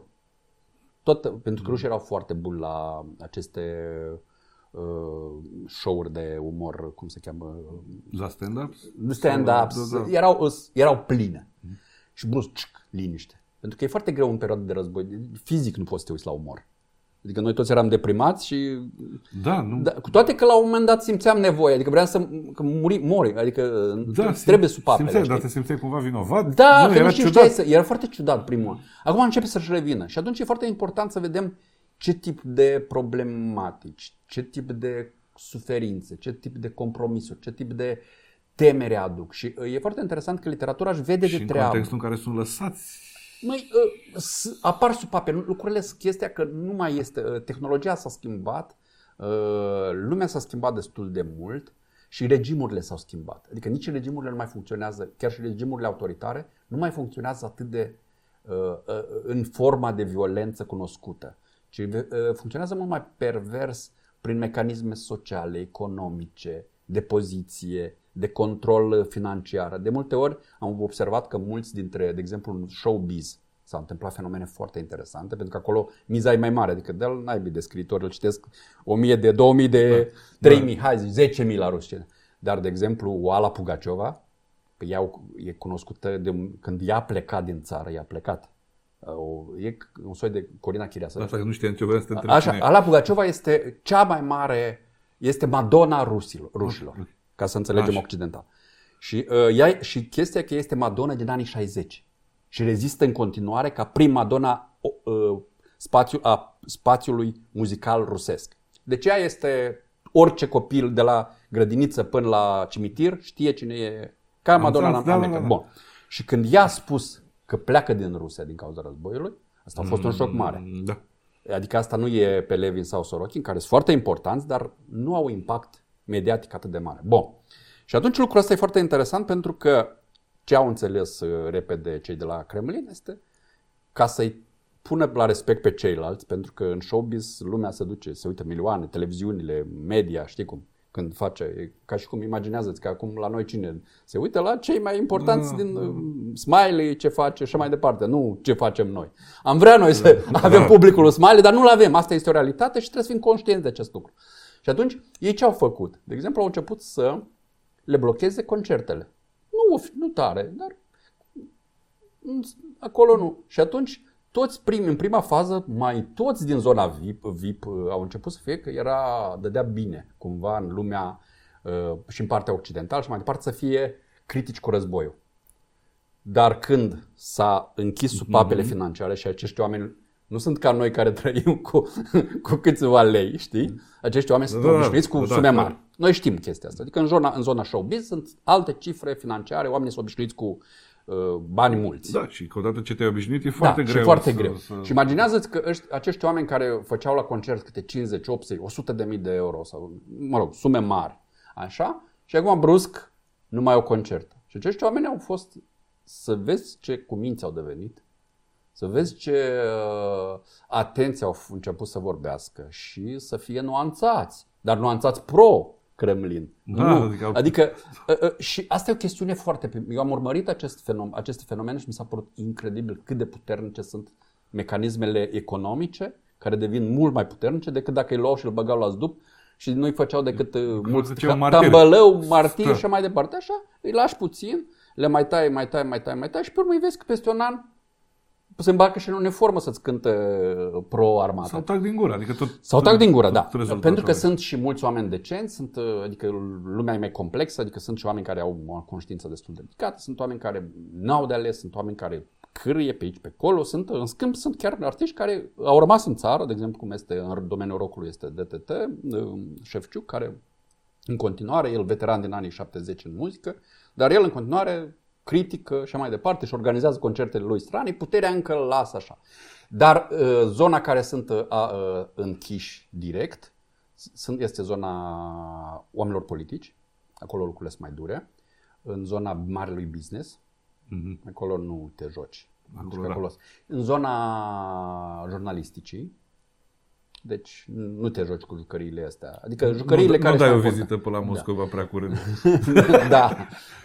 Tot, pentru că rușii erau foarte buni la aceste uh, show-uri de umor, cum se cheamă? La stand-ups? Stand-ups, da, da. Erau, erau pline. Mm. Și brusc, liniște. Pentru că e foarte greu în perioada de război, fizic nu poți să te uiți la umor. Adică noi toți eram deprimați și... Da, nu... Da, cu toate că la un moment dat simțeam nevoie, adică vreau să că muri, mori, adică da, trebuie supapele. Simțeai, dar te simțeai cumva vinovat? Da, nu, că era, nu ciudat. Să, era foarte ciudat primul an. Acum începe să-și revină și atunci e foarte important să vedem ce tip de problematici, ce tip de suferințe, ce tip de compromisuri, ce tip de temere aduc. Și e foarte interesant că literatura își vede și de treabă. Și în contextul în care sunt lăsați. Măi, apar supape, lucrurile, chestia că nu mai este, tehnologia s-a schimbat, lumea s-a schimbat destul de mult și regimurile s-au schimbat. Adică nici regimurile nu mai funcționează, chiar și regimurile autoritare nu mai funcționează atât de în forma de violență cunoscută, ci funcționează mult mai pervers prin mecanisme sociale, economice, de poziție, de control financiar. De multe ori am observat că mulți dintre, de exemplu, în showbiz s-au întâmplat fenomene foarte interesante, pentru că acolo miza e mai mare, adică de-al naibii de scriitori, îl citesc o mie de, două mii de, trei mii, hai zi, zece mii la ruși. Dar, de exemplu, Oala Pugaciova, ea e cunoscută de când ea a plecat din țară, ea a plecat. E un soi de Corina Chiriasă. Asta că nu știam ce vreau să te întreb. Așa, Ala Pugaciova este cea mai mare, este Madonna rusilor, rușilor, ca să înțelegem Așa. occidental. Și, uh, ea, și chestia că este Madonna din anii șaizeci și rezistă în continuare ca prima Madonna uh, spațiu, a spațiului muzical rusesc. Deci ea este, orice copil de la grădiniță până la cimitir știe cine e, ca Madonna în America. Da, da, da. Bun. Și când ea a spus că pleacă din Rusia din cauza războiului, asta a fost un șoc mare. Da. Adică asta nu e pe Levin sau Sorokin, care sunt foarte importanți, dar nu au impact mediatic atât de mare. Bun. Și atunci lucrul ăsta e foarte interesant pentru că ce au înțeles repede cei de la Kremlin este ca să-i pună la respect pe ceilalți, pentru că în showbiz lumea se duce, se uită milioane, televiziunile, media, știi cum? Când face, ca și cum imaginează-ți că acum la noi cine se uită la cei mai importanți da, din da. Smiley, ce face și așa mai departe, nu ce facem noi. Am vrea noi să da, avem da. publicul Smiley, dar nu-l avem. Asta este o realitate și trebuie să fim conștienți de acest lucru. Și atunci, ei ce au făcut? De exemplu, au început să le blocheze concertele. Nu, nu tare, dar acolo nu. Și atunci, toți primi, în prima fază, mai toți din zona V I P, V I P au început să fie că era, dădea bine cumva în lumea uh, și în partea occidentală și mai departe să fie critici cu războiul. Dar când s-a închis supapele mm-hmm. financiare și acești oameni nu sunt ca noi care trăim cu, cu câțiva lei, știi? Acești oameni sunt da, obișnuiți cu da, sume mari. Da. Noi știm chestia asta. Adică în zona, în zona showbiz sunt alte cifre financiare, oamenii sunt obișnuiți cu bani mulți. Da, și că odată ce te-ai obișnuit e foarte da, greu. Și foarte să, greu. Să... Și imaginează-ți că ăști, acești oameni care făceau la concert câte cincizeci, optzeci, o sută de mii de euro sau, mă rog, sume mari, așa, și acum brusc nu mai au concert. Și acești oameni au fost, să vezi ce cuminți au devenit, să vezi ce uh, atenție au început să vorbească și să fie nuanțați, dar nuanțați pro Kremlin. Da, adică, adică uh, uh, și asta e o chestiune foarte... Eu am urmărit acest fenomen, aceste fenomene și mi s-a părut incredibil cât de puternice sunt mecanismele economice, care devin mult mai puternice decât dacă îi luau și îl băgau la zdup și nu îi făceau decât uh, mulți tambălău, martiri și mai departe. Așa, îi lași puțin, le mai tai, mai tai, mai tai, mai tai și pe urmă îi vezi că peste un an se îmbarcă și în uniformă să-ți cântă pro-armată. Sau tac din gură. Adică tot, Sau tac din gură, da. Pentru că aici. Sunt și mulți oameni decenți, sunt, adică lumea e mai complexă, adică sunt și oameni care au o conștiință destul de ridicată, sunt oameni care n-au de ales, sunt oameni care cârâie pe aici, pe acolo, sunt, în schimb sunt chiar artiști care au rămas în țară, de exemplu cum este în domeniul rockului este D T T, Șefciuc, care în continuare, el veteran din anii șaptezeci în muzică, dar el în continuare critică și mai departe și organizează concertele lui strane, puterea încă îl lasă așa. Dar uh, zona care sunt uh, uh, închiși direct sunt, este zona oamenilor politici, acolo lucrurile sunt mai dure, în zona marelui business, mm-hmm. acolo nu te joci. Acolo, da. Acolo. În zona jurnalisticii, deci nu te joci cu jucăriile astea. Adică jucăriile nu, care nu dai o vizită pe la Moscova da. prea curând. Da.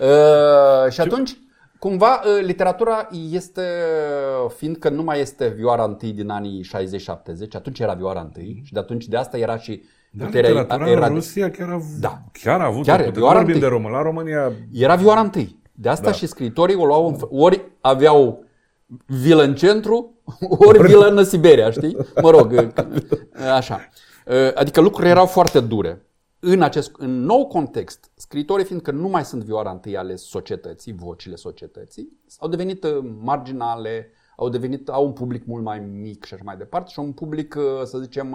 Uh, și atunci, cumva, uh, literatura este, fiindcă nu mai este Vioara întâi din anii șaizeci șaptezeci, atunci era Vioara întâi și de atunci de asta era și puterea. Dar literatura era... în Rusia chiar a, da. chiar a avut chiar, o putere. Nu vorbim de român, la România... Era Vioara întâi. De asta da. Și scriitorii o luau, în... ori aveau vilă în centru, ori vilă în Siberia, știi? Mă rog, așa. Adică lucrurile erau foarte dure. În acest în nou context, scriitorii, fiindcă nu mai sunt Vioara întâi ale societății, vocile societății, au devenit marginale, au devenit, au un public mult mai mic și așa mai departe și un public, să zicem,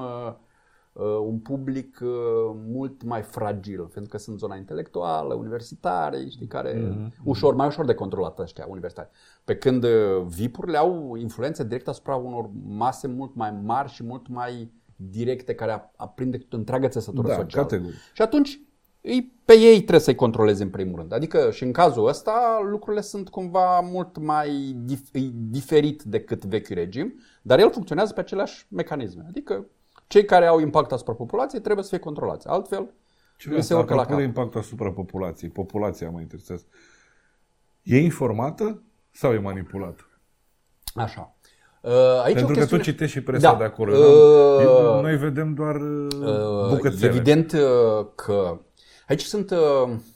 un public mult mai fragil, pentru că sunt zona intelectuală, universitare, știi, care mm-hmm. ușor, mai ușor de controlat ăștia universitari. Pe când V I P-urile au influențe directe asupra unor mase mult mai mari și mult mai directe, care aprind întreaga țesătură da, socială. Categorii. Și atunci pe ei trebuie să-i controleze în primul rând. Adică și în cazul ăsta lucrurile sunt cumva mult mai dif- diferit decât vechiul regim, dar el funcționează pe aceleași mecanisme. Adică cei care au impact asupra populației trebuie să fie controlați. Altfel, ce se urcă la cap. Impact asupra populației. Populația mă interesează. E informată sau e manipulată? Așa. Aici Pentru o chestiune... că tu citești și presa da. de acolo. Uh, Noi vedem doar bucățele. Evident că aici sunt...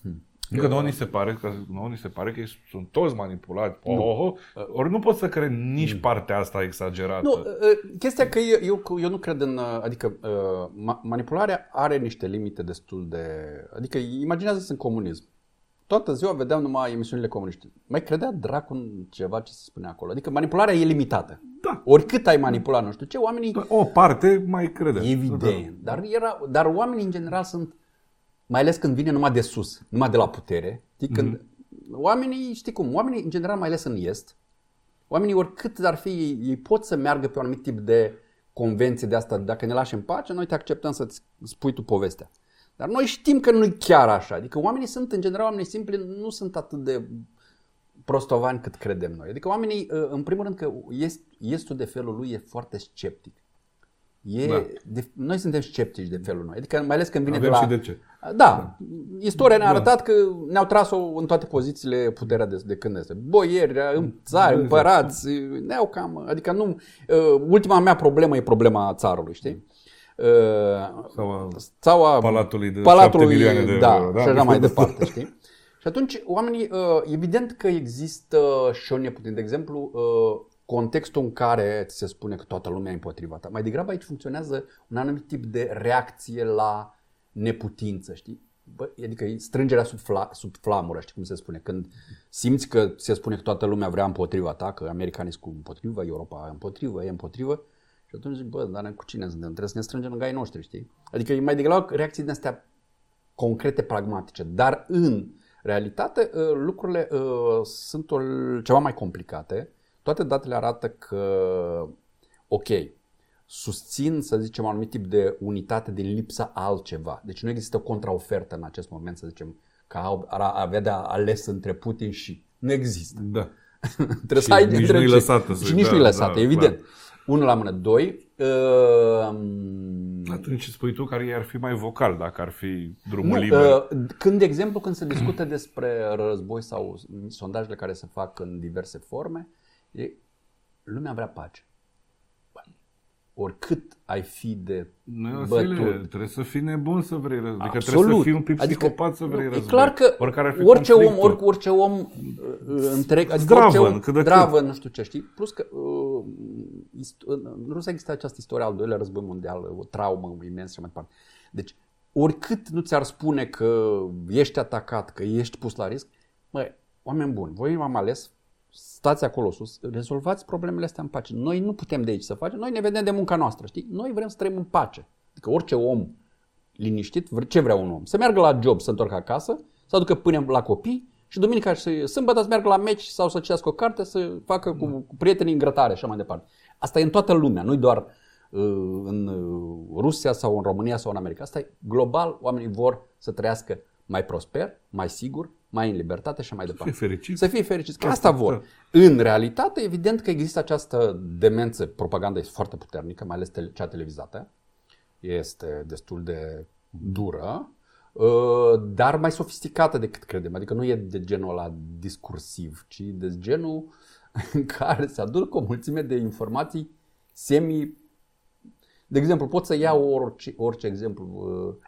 Încă nouă ni se pare că, nouă ni se pare că sunt toți manipulați. Oh, oh, oh. Ori nu pot să cred nici partea asta exagerată. Nu, chestia că eu, eu, eu nu cred în... Adică manipularea are niște limite destul de... Adică imaginează-ți în comunism. Toată ziua vedeam numai emisiunile comuniste. Mai credea dracu în ceva ce se spune acolo. Adică manipularea e limitată. Da. Oricât ai manipulat, nu știu ce, oamenii... O parte mai crede. Evident. Da. Dar, era, dar oamenii în general sunt... Mai ales când vine numai de sus, numai de la putere. Știi, când mm-hmm. Oamenii, știi cum, oamenii în general, mai ales în Est, oamenii oricât ar fi, ei, ei pot să meargă pe un anumit tip de convenție de asta. Dacă ne lași în pace, noi te acceptăm să-ți spui tu povestea. Dar noi știm că nu e chiar așa. Adică oamenii sunt, în general, oamenii simpli nu sunt atât de prostovani cât credem noi. Adică oamenii, în primul rând, că Estul de felul lui e foarte sceptic. E, da. de, noi suntem sceptici de felul noi. Adică mai ales când vine Avem de la... și de ce. Da, da. Istoria ne-a arătat da. că ne-au tras-o în toate pozițiile puterea de, de când este. Boieri, țari, da, împărați, ne-au cam... Adică nu... Uh, ultima mea problemă e problema țarului, știi? Uh, sau a, sau a palatului de palatului, șapte milioane de da, euro. Da, și așa mai departe, știi? Și atunci oamenii... Uh, evident că există și o neputință. De exemplu... Uh, contextul în care ți se spune că toată lumea e împotriva ta. Mai degrabă aici funcționează un anumit tip de reacție la neputință, știi? Bă, adică strângerea sub, fla, sub flamură, știi cum se spune? Când simți că se spune că toată lumea vrea împotriva ta, că americanii sunt împotriva, Europa e împotrivă, e împotrivă, și atunci zici, bă, dar cu cine suntem? Trebuie să ne strângem în gaii noștri, știi? Adică e mai degrabă reacții din astea concrete, pragmatice. Dar în realitate lucrurile uh, sunt ceva mai complicate. Toate datele arată că, ok, susțin, să zicem, un anumit tip de unitate din lipsa altceva. Deci nu există o contraofertă în acest moment, să zicem, că ar avea de ales între Putin și... Nu există. Da. Trebuie să ai nici nu-i lăsată. Și nici da, nu-i lăsată, da, evident. Clar. Unul la mână. Doi... Uh, Atunci spui tu că ar fi mai vocal dacă ar fi drumul nu, liber. Uh, când, de exemplu, când se discută despre război sau sondajele care se fac în diverse forme, e, lumea vrea pace. Oricât ai fi de nu, bătut. Vasile, trebuie să fii nebun să vrei război. Adică Absolut. trebuie să fii un pic adică, psihopat să vrei război. E clar că orice om, orice, orice om întreg, adică zdravăn, orice om zdravăn, nu știu ce, știi? Plus că uh, în Rusia există această istorie al doilea război mondial, o traumă imensă și mai departe. Deci, oricât nu ți-ar spune că ești atacat, că ești pus la risc, măi, oameni buni, voi m-am ales, stați acolo sus, rezolvați problemele astea în pace. Noi nu putem de aici să facem, noi ne vedem de munca noastră, știi? Noi vrem să trăim în pace. Adică orice om liniștit, ce vrea un om? Să meargă la job, să întoarcă acasă, să aducă pâine la copii și duminica și sâmbătă să meargă la meci sau să citească o carte, să facă cu, cu prietenii în grătare și așa mai departe. Asta e în toată lumea, nu doar uh, în Rusia sau în România sau în America. Asta e global, oamenii vor să trăiască mai prosper, mai sigur, mai în libertate și mai departe. Să fie fericiți. Să fie fericiți, că asta vor. În realitate, evident că există această demență, propaganda este foarte puternică, mai ales cea televizată. Este destul de dură, dar mai sofisticată decât credem. Adică nu e de genul ăla discursiv, ci de genul în care se adună o mulțime de informații semi... De exemplu, pot să iau orice, orice exemplu...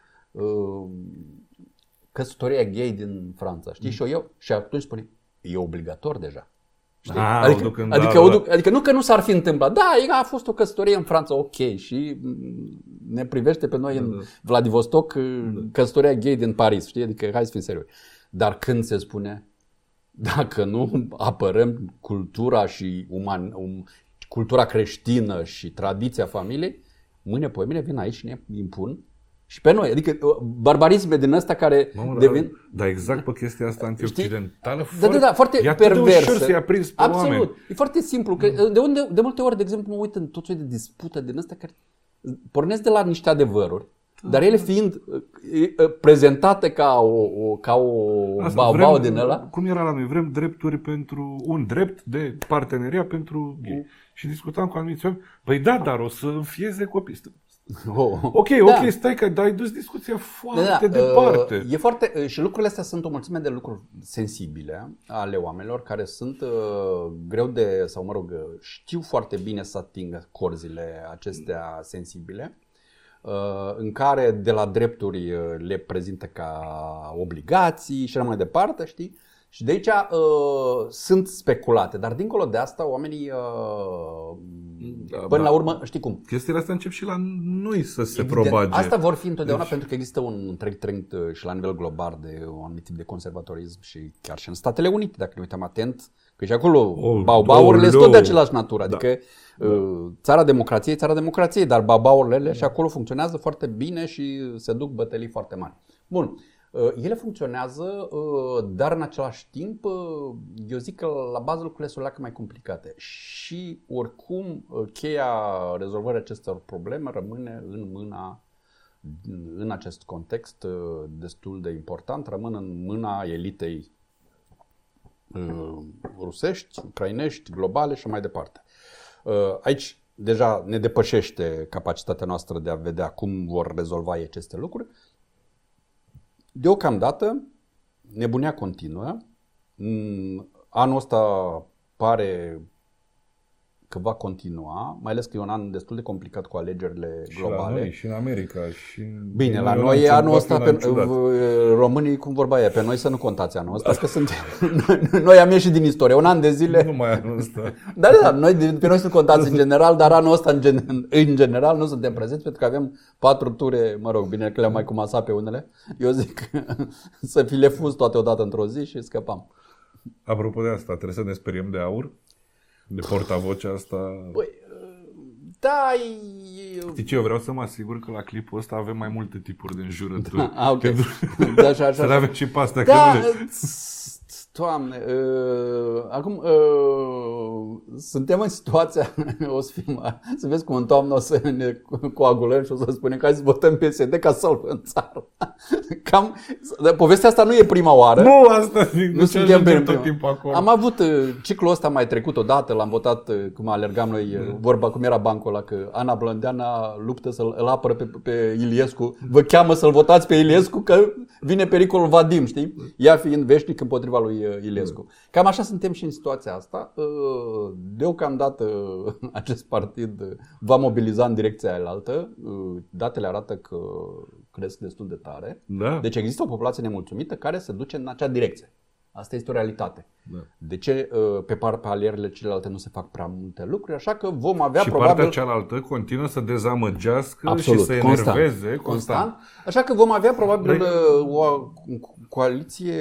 Căsătoria gay din Franța, știi? Mm. Și eu și atunci spune, e obligator deja. Știi? Ah, adică, o duc adică, o duc, adică nu că nu s-ar fi întâmplat. Da, a fost o căsătorie în Franța, ok, și ne privește pe noi da, în Vladivostok da. Căsătoria gay din Paris, știi? Adică hai să fim serioși. Dar când se spune, dacă nu apărăm cultura și uman, um, cultura creștină și tradiția familiei, mâine pe mine vin aici și ne impun și pe noi, adică barbarisme din ăsta care Mamă, devin... Dar da, exact pe chestia asta antioccidentală, da, foarte, da, da, foarte perversă. De ușor să-i aprinzi pe absolut. oameni. E foarte simplu. Că de, unde, de multe ori, de exemplu, mă uit în tot soiul de dispută din ăsta care pornesc de la niște adevăruri, dar ele fiind prezentate ca o, o, ca o baubau din ăla. Cum era la noi? Vrem drepturi pentru un drept de parteneria pentru gay. Mm. Și discutam cu anumiți oameni, păi da, dar o să înfieze copii. Oh. Ok, da. ok, stai că ai dus discuția foarte da, departe. E foarte, și lucrurile astea sunt o mulțime de lucruri sensibile ale oamenilor care sunt uh, greu de, sau mă rog, știu foarte bine să atingă corzile acestea sensibile. în care de la drepturi le prezintă ca obligații și așa mai departe, știi? Și de aici uh, sunt speculate, dar dincolo de asta oamenii uh, da, până da. la urmă, știi cum? Chestiile astea încep și la noi să se Evident, propage. Asta vor fi întotdeauna deci... pentru că există un întreg trend și la nivel global de un anumit tip de conservatorism și chiar și în Statele Unite, dacă ne uităm atent, că și acolo oh, baubaurile sunt tot de același natură, da. adică uh, țara democrației, țara democrației, dar baubaurile da. și acolo funcționează foarte bine și se duc bătălii foarte mari. Bun. Ele funcționează, dar în același timp, eu zic că la bază lucrurile sunt leacă mai complicate. Și oricum, cheia rezolvării acestor probleme rămâne în mâna, în acest context destul de important, rămâne în mâna elitei rusești, ucrainești, globale și mai departe. Aici deja ne depășește capacitatea noastră de a vedea cum vor rezolva aceste lucruri. Deocamdată, nebunia continuă. Anul ăsta pare că va continua, mai ales că e un an destul de complicat cu alegerile globale. Și la noi, și în America. Și Bine, la noi anul ăsta, pe, românii, cum vorba e, pe noi să nu contați anul ăsta, că suntem, noi am ieșit din istorie, un an de zile. Nu mai anul ăsta. Da, da, noi, pe noi să nu contați în general, dar anul ăsta în, gen, în general nu suntem prezenți, pentru că avem patru ture, mă rog, bine că le-am mai cumasat pe unele. Eu zic să fi le fus toate odată într-o zi și scăpam. Apropo de asta, trebuie să ne speriem de aur? De portavocea asta? Păi, da, e... Știi ce, eu vreau să mă asigur că la clipul ăsta avem mai multe tipuri de înjurături. Da, ok. Da, așa, așa. Să avem și pe astea. Da, Doamne, uh, acum uh, suntem în situația, o să fim, să vezi cum în toamnă o să ne coagulăm și o să spunem că hai să votăm P S D ca să salvăm țara. Cam, povestea asta nu e prima oară. Nu, asta zic, nu suntem tot prima. Timpul acolo. Am avut uh, ciclul ăsta mai trecut odată, l-am votat, uh, cum alergam noi, uh, vorba cum era bancul ăla, că Ana Blândeana luptă să-l îl apără pe, pe Iliescu. Vă cheamă să-l votați pe Iliescu că vine pericolul Vadim, știi? Ea fiind veșnic împotriva lui Iliescu. Cam așa suntem și în situația asta. Deocamdată acest partid va mobiliza în direcția alaltă. Datele arată că cresc destul de tare. Da. Deci există o populație nemulțumită care se duce în acea direcție. Asta este o realitate. Da. De ce pe palierele celelalte nu se fac prea multe lucruri? Așa că vom avea și probabil... partea cealaltă continuă să dezamăgească Absolut, și să constant, enerveze constant. constant. Așa că vom avea probabil de... o coaliție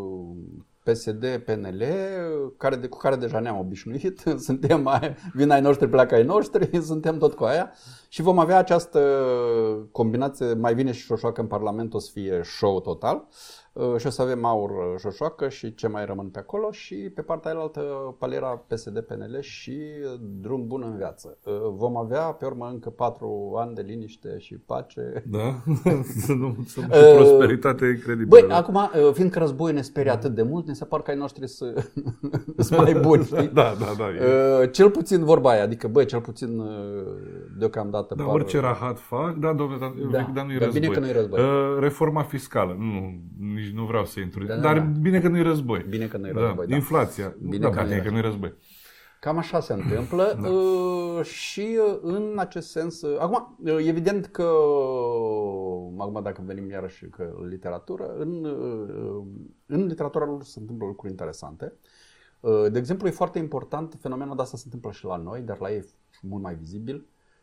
P S D P N L, care de, cu care deja ne-am obișnuit, suntem mai, vin ai noștri, pleacă ai noștri, suntem tot cu aia și vom avea această combinație, mai vine și Șoșoacă în Parlament, o să fie show total și o să avem Aur, Șoșoacă și ce mai rămân pe acolo și pe partea aia paliera P S D P N L și drum bun în viață. Vom avea pe urmă încă patru ani de liniște și pace. Da, să nu să uh, prosperitate incredibilă. Băi, acum, fiindcă războiul ne sperie atât de mult, ne se par că ai noștri sunt mai buni, știi? Da, da, da. Uh, cel puțin vorba aia, adică, băi, cel puțin deocamdată. Da, par... orice rahat fac, da, domnule, dar, da, dar nu-i dar război. Bine că nu-i război. Uh, reforma fiscală, nu, nici nu vreau să intru. Da, dar da. bine că nu-i război. Bine că nu-i război, da. da. Inflația, bine da, că, bine că nu-i război. Cam așa se întâmplă da. uh, și în acest sens, uh, acum, uh, evident că, uh, acum dacă venim iarăși că literatură, în, uh, în literatura lor se întâmplă lucruri interesante. Uh, de exemplu, e foarte important, fenomenul de asta se întâmplă și la noi, dar la ei e mult mai vizibil.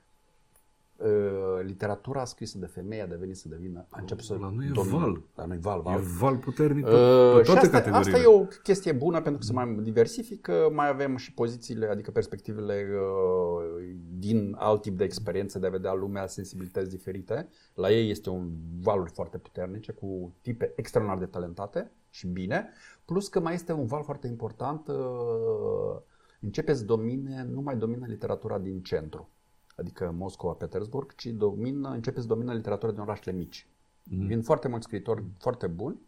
Uh, literatura scrisă de femei a devenit să devină, a început să la noi e val. La noi val, val. E val puternic pe, uh, pe toate și asta, categoriile. asta e o chestie bună pentru că se mai diversifică, mai avem și pozițiile, adică perspectivele uh, din alt tip de experiențe de a vedea lumea, sensibilități diferite. La ei este un valuri foarte puternice cu tipe extraordinar de talentate și bine, plus că mai este un val foarte important, uh, începe să domine, nu mai domină literatura din centru, adică Moscova, Petersburg, ci domină, începe să domină literatura din orașele mici. Mm. Vin foarte mulți scriitori foarte buni,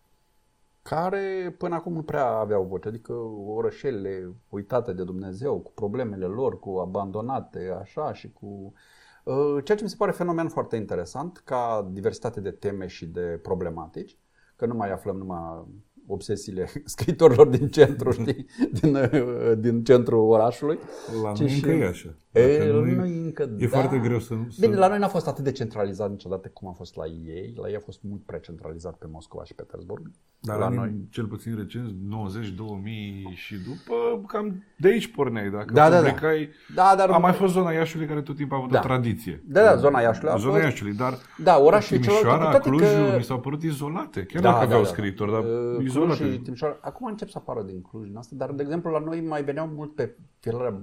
care până acum nu prea aveau voce, adică orășelele uitate de Dumnezeu, cu problemele lor, cu abandonate, așa și cu... Ceea ce mi se pare fenomen foarte interesant, ca diversitate de teme și de problematici, că nu mai aflăm numai obsesiile scriitorilor din centru, știi? Din, din centrul orașului. La noi încă e așa. E, noi încă, e da. foarte greu să... Bine, la noi n-a fost atât de centralizat niciodată cum a fost la ei. La ei a fost mult prea centralizat pe Moscova și Petersburg. Dar la în, noi, cel puțin recent, nouăzeci, două mii și după, cam de aici porneai. Dacă da, publicai... Da, da. Da, dar... A mai fost zona Iașiului care tot timpul a avut da. o tradiție. Da, da, zona Iașului a Zona fost... Iașului, dar da, orașul Timișoara, Clujul, că... mi s-au părut izolate. Chiar da, dacă aveau da, da. scriitori, dar uh, izolate. Cluj și Timișoara. Acum încep să apară din Cluj din asta, dar, de exemplu, la noi mai veneau mult pe fiecare,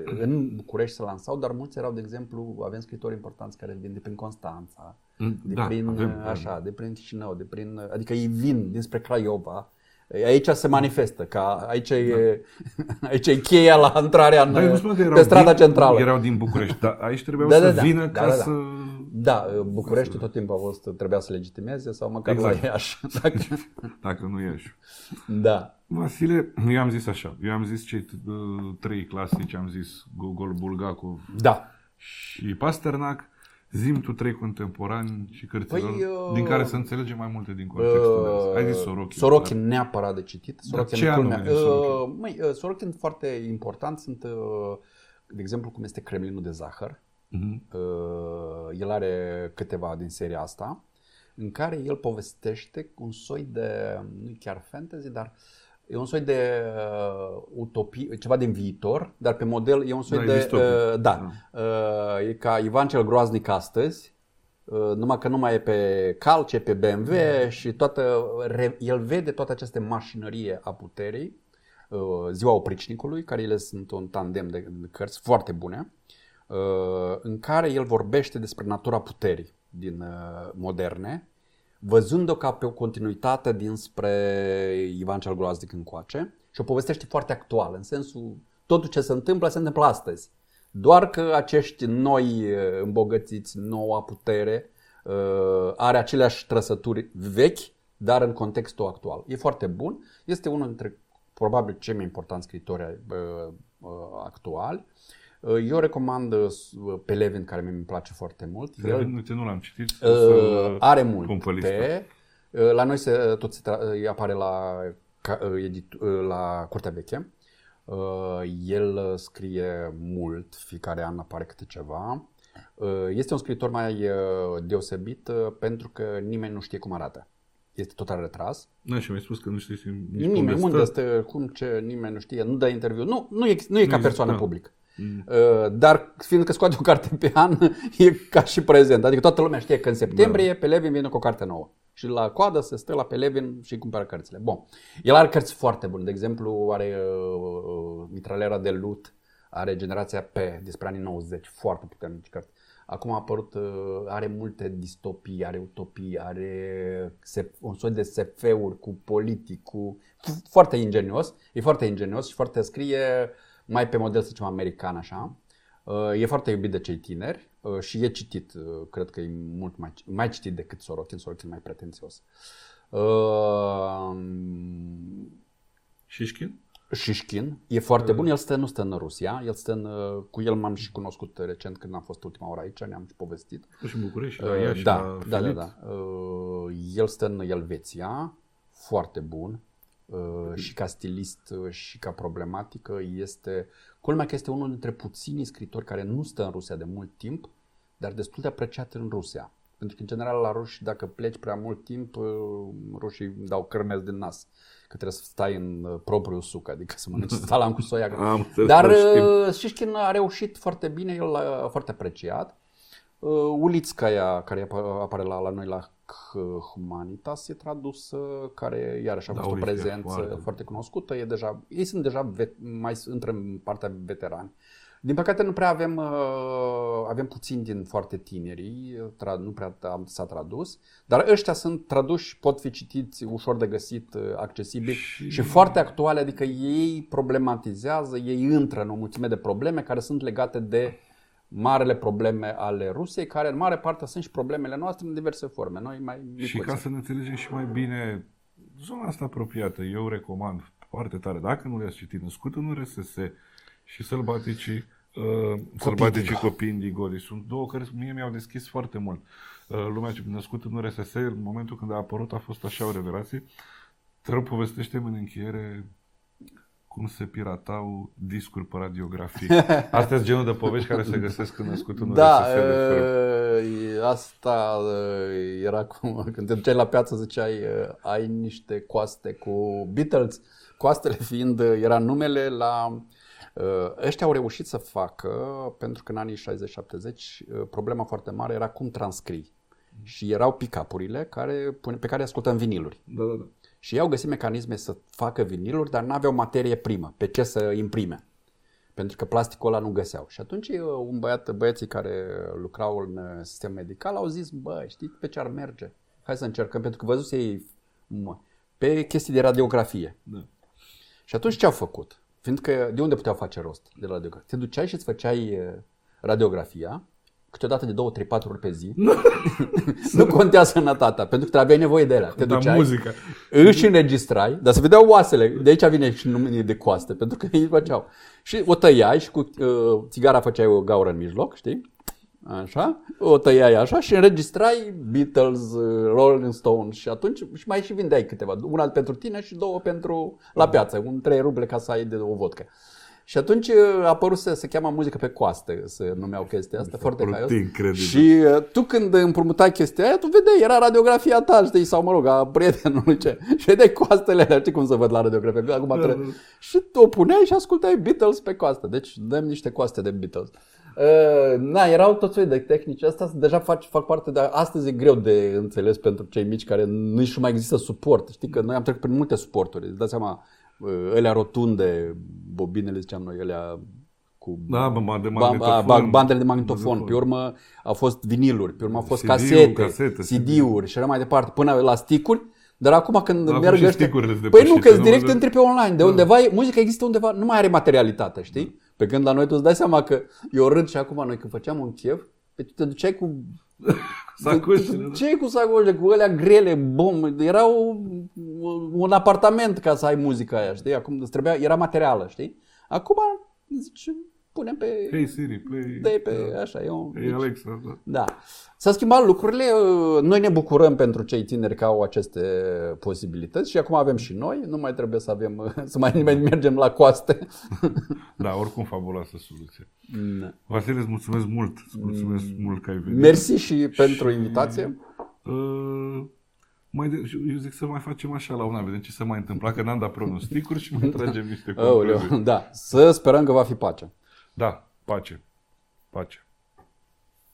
în București se lansau, dar mulți erau, de exemplu, avem scriitori importanți care vin de prin Constanța, de da, prin, avem, așa, de prin Chișinău, de prin, adică ei vin dinspre Craiova. Aici se manifestă, că aici, da. e, aici e cheia la intrarea în, pe strada din, centrală. Erau din București, dar aici trebuiau da, să da, vină da, ca da, da. să... Da, București tot timpul a fost, trebuia să legitimeze sau măcar exact. La Iași. Dacă, Dacă nu Iași. Da. Vasile, eu am zis așa, eu am zis cei trei clasici, am zis Gogol, Bulgakov da. și Pasternak. Zi-mi tu trei contemporani și cărților păi, uh, din care să înțelegem mai multe din contextul uh, Ai zis Sorokin. Sorokin dar... neapărat de citit. Sorokin ce anume din Sorokin? Uh, măi, uh, Sorokin foarte important sunt, uh, de exemplu, cum este Kremlinul de zahăr. Uh-huh. Uh, el are câteva din seria asta, în care el povestește un soi de, nu chiar fantasy, dar e un soi de uh, utopie, ceva din viitor, dar pe model e un soi da, de... Uh, da, uh, e ca Ivan cel Groaznic astăzi, uh, numai că nu mai e pe cal, ci e pe B M W da. Și toată, re, el vede toată această mașinărie a puterii, uh, Ziua Oprișnicului, care ele sunt un tandem de, de cărți foarte bune, uh, în care el vorbește despre natura puterii din uh, moderne, văzând-o ca pe o continuitate dinspre Ivan cel Groaznic încoace și o povestește foarte actuală, în sensul totul ce se întâmplă, se întâmplă astăzi. Doar că acești noi îmbogățiți, noua putere, are aceleași trăsături vechi, dar în contextul actual. E foarte bun, este unul dintre probabil cei mai importanti scriitori actuali. Eu recomand Pelevin, care mi-mi place foarte mult. El, nu l-am citit. Uh, are multe. Uh, la noi se, tot se tra- apare la, edit- la Curtea Veche. Uh, el scrie mult, fiecare an apare câte ceva. Uh, este un scriitor mai uh, deosebit uh, pentru că nimeni nu știe cum arată. Este total retras. Da, și mi-ai spus că nu știi nici nimeni, unde este, cum, ce, nimeni nu știe, nu dă interviu. Nu, nu e, nu e ca persoană publică. Mm. Dar fiindcă scoate o carte pe an, e ca și prezent. Adică toată lumea știe că în septembrie da. Pelevin vine cu o carte nouă. Și la coadă se stă la Pelevin și cumpără cărțile. Bun. El are cărți foarte bune. De exemplu, are uh, Mitraliera de Lut, are Generația P despre anii nouăzeci, foarte puternici cărți. Acum a apărut, uh, are multe distopii, are utopii, are un soi de S F-uri cu politic, cu... foarte ingenios. E foarte ingenios și foarte scrie mai pe model, să zicem, american, așa. E foarte iubit de cei tineri și e citit, cred că e mult mai, mai citit decât Sorokin, Sorokin mai pretențios. Șișkin? Șișkin, e foarte bun, el stă, nu stă în Rusia, el stă în, cu el m-am și cunoscut recent când am fost ultima oară aici, ne-am și povestit. Și în București, la Iași, da, la da, da, da. El stă în Elveția, foarte bun. Uh, și ca stilist uh, și ca problematică este, culmea că este unul dintre puținii scritori care nu stă în Rusia de mult timp, dar destul de apreciat în Rusia. Pentru că, în general, la ruși, dacă pleci prea mult timp, uh, rușii dau cârnezi din nas, că trebuie să stai în uh, propriul suc, adică să mănânci salam cu soia. Dar uh, Șișkin a reușit foarte bine, el a foarte apreciat. Uh, Ulitskaya, care apare la, la noi la Humanitas, e tradus, care iarăși a fost da, o prezență foarte, foarte cunoscută. E deja, ei sunt deja vet, mai între partea veterani. Din păcate nu prea avem, avem puțini din foarte tinerii, nu prea s-a tradus, dar ăștia sunt traduși, pot fi citiți, ușor de găsit, accesibili și, și foarte actuale, adică ei problematizează, ei intră în o mulțime de probleme care sunt legate de marele probleme ale Rusiei, care în mare parte sunt și problemele noastre în diverse forme. Noi mai și ca să ne înțelegem și mai bine zona asta apropiată, eu recomand foarte tare, dacă nu le-ați citit, Născut în R S S și Sălbaticii uh, Sălbaticii Copii Indigori. Sunt două care mie mi-au deschis foarte mult. Uh, lumea ce Născut în R S S, în momentul când a apărut, a fost așa o revelație. Te rog, povestește-mi în încheiere cum se piratau discuri pe radiografie. Astea sunt genul de povești care se găsesc în născut în Da, e, asta era cum când te duceai la piață ziceai ai niște coaste cu Beatles, coastele fiind, era numele la... Ăștia au reușit să facă, pentru că în anii șaizeci șaptezeci problema foarte mare era cum transcrii. Și erau pick-up-urile care, pe care ascultăm viniluri. Da, da, da. Și ei au găsit mecanisme să facă viniluri, dar n-aveau materie primă, pe ce să imprime. Pentru că plasticul ăla nu găseau. Și atunci un băiat, băieții care lucrau în sistem medical au zis, bă, știi pe ce ar merge? Hai să încercăm, pentru că văzuse ei pe chestii de radiografie. Da. Și atunci ce au făcut? Fiindcă de unde puteau face rost de la radiografie? Te duceai și îți făceai radiografia, câteodată de două, trei, patru ori pe zi. Nu contea sănătatea, pentru că aveai nevoie de elea. Te duceai, muzica. Își înregistrai, dar se vedeau oasele. De aici vine și numele de coaste, pentru că ei făceau. Și o tăiai și cu uh, țigara făceai o gaură în mijloc, știi? Așa, o tăiai așa și înregistrai Beatles, Rolling Stones și atunci și mai și vindeai câteva. Una pentru tine și două pentru la piață, un trei ruble ca să ai de o vodcă. Și atunci a apărut să se cheamă muzică pe coaste, să numeau chestia asta, foarte haios. Și tu când împrumutai chestia aia, tu vedeai, era radiografia ta, știi, sau mă rog, a prietenului ce. Și vedeai coastele alea, știi cum se văd la radiografie, acum trebuie. Și tu o puneai și ascultai Beatles pe coastă. Deci dăm niște coaste de Beatles. Uh, na, erau tot felul de tehnici. Asta deja fac, fac parte, dar astăzi e greu de înțeles pentru cei mici care nici nu mai există suport. Știi că noi am trecut prin multe suporturi, îți dai seama. Elea rotunde, bobinele ziceam noi, elea cu da, bă, de magnetofon, bandele de magnetofon, pe urmă au fost viniluri, pe urmă au fost casete, casete, C D-uri și așa mai departe, până la stick-uri, dar acum când da, merg ăștia, păi nu, că-ți direct de... intri pe online, de da. Undeva, muzica există undeva, nu mai are materialitate, știi? Da. Pe când la noi tu îți dai seama că eu râd și acum noi când făceam un chef, pe tu te duceai cu... sacoșile. Ce cu sacoșile, cu alea grele, bom, era un apartament ca să ai muzica aia, știi? Acum îți trebuia, era materială, știi? Acum zici, punem pe Hey Siri, play. De pe da. Așa, eu. Hey Alexa, da. Da. S-a schimbat lucrurile, noi ne bucurăm pentru cei tineri că au aceste posibilități și acum avem și noi, nu mai trebuie să avem să mai mergem la coaste. Da, oricum fabuloasă soluție. Da. Vasile, îți mulțumesc mult, îți mulțumesc mm. mult că ai venit. Mersi și pentru și, invitație. Uh, mai de, eu zic să mai facem așa la una, vedem ce se mai întâmplă, că n-am dat pronosticuri și mai tragem niște concluzii. Da, să sperăm că va fi pace. Da, pace. Pace.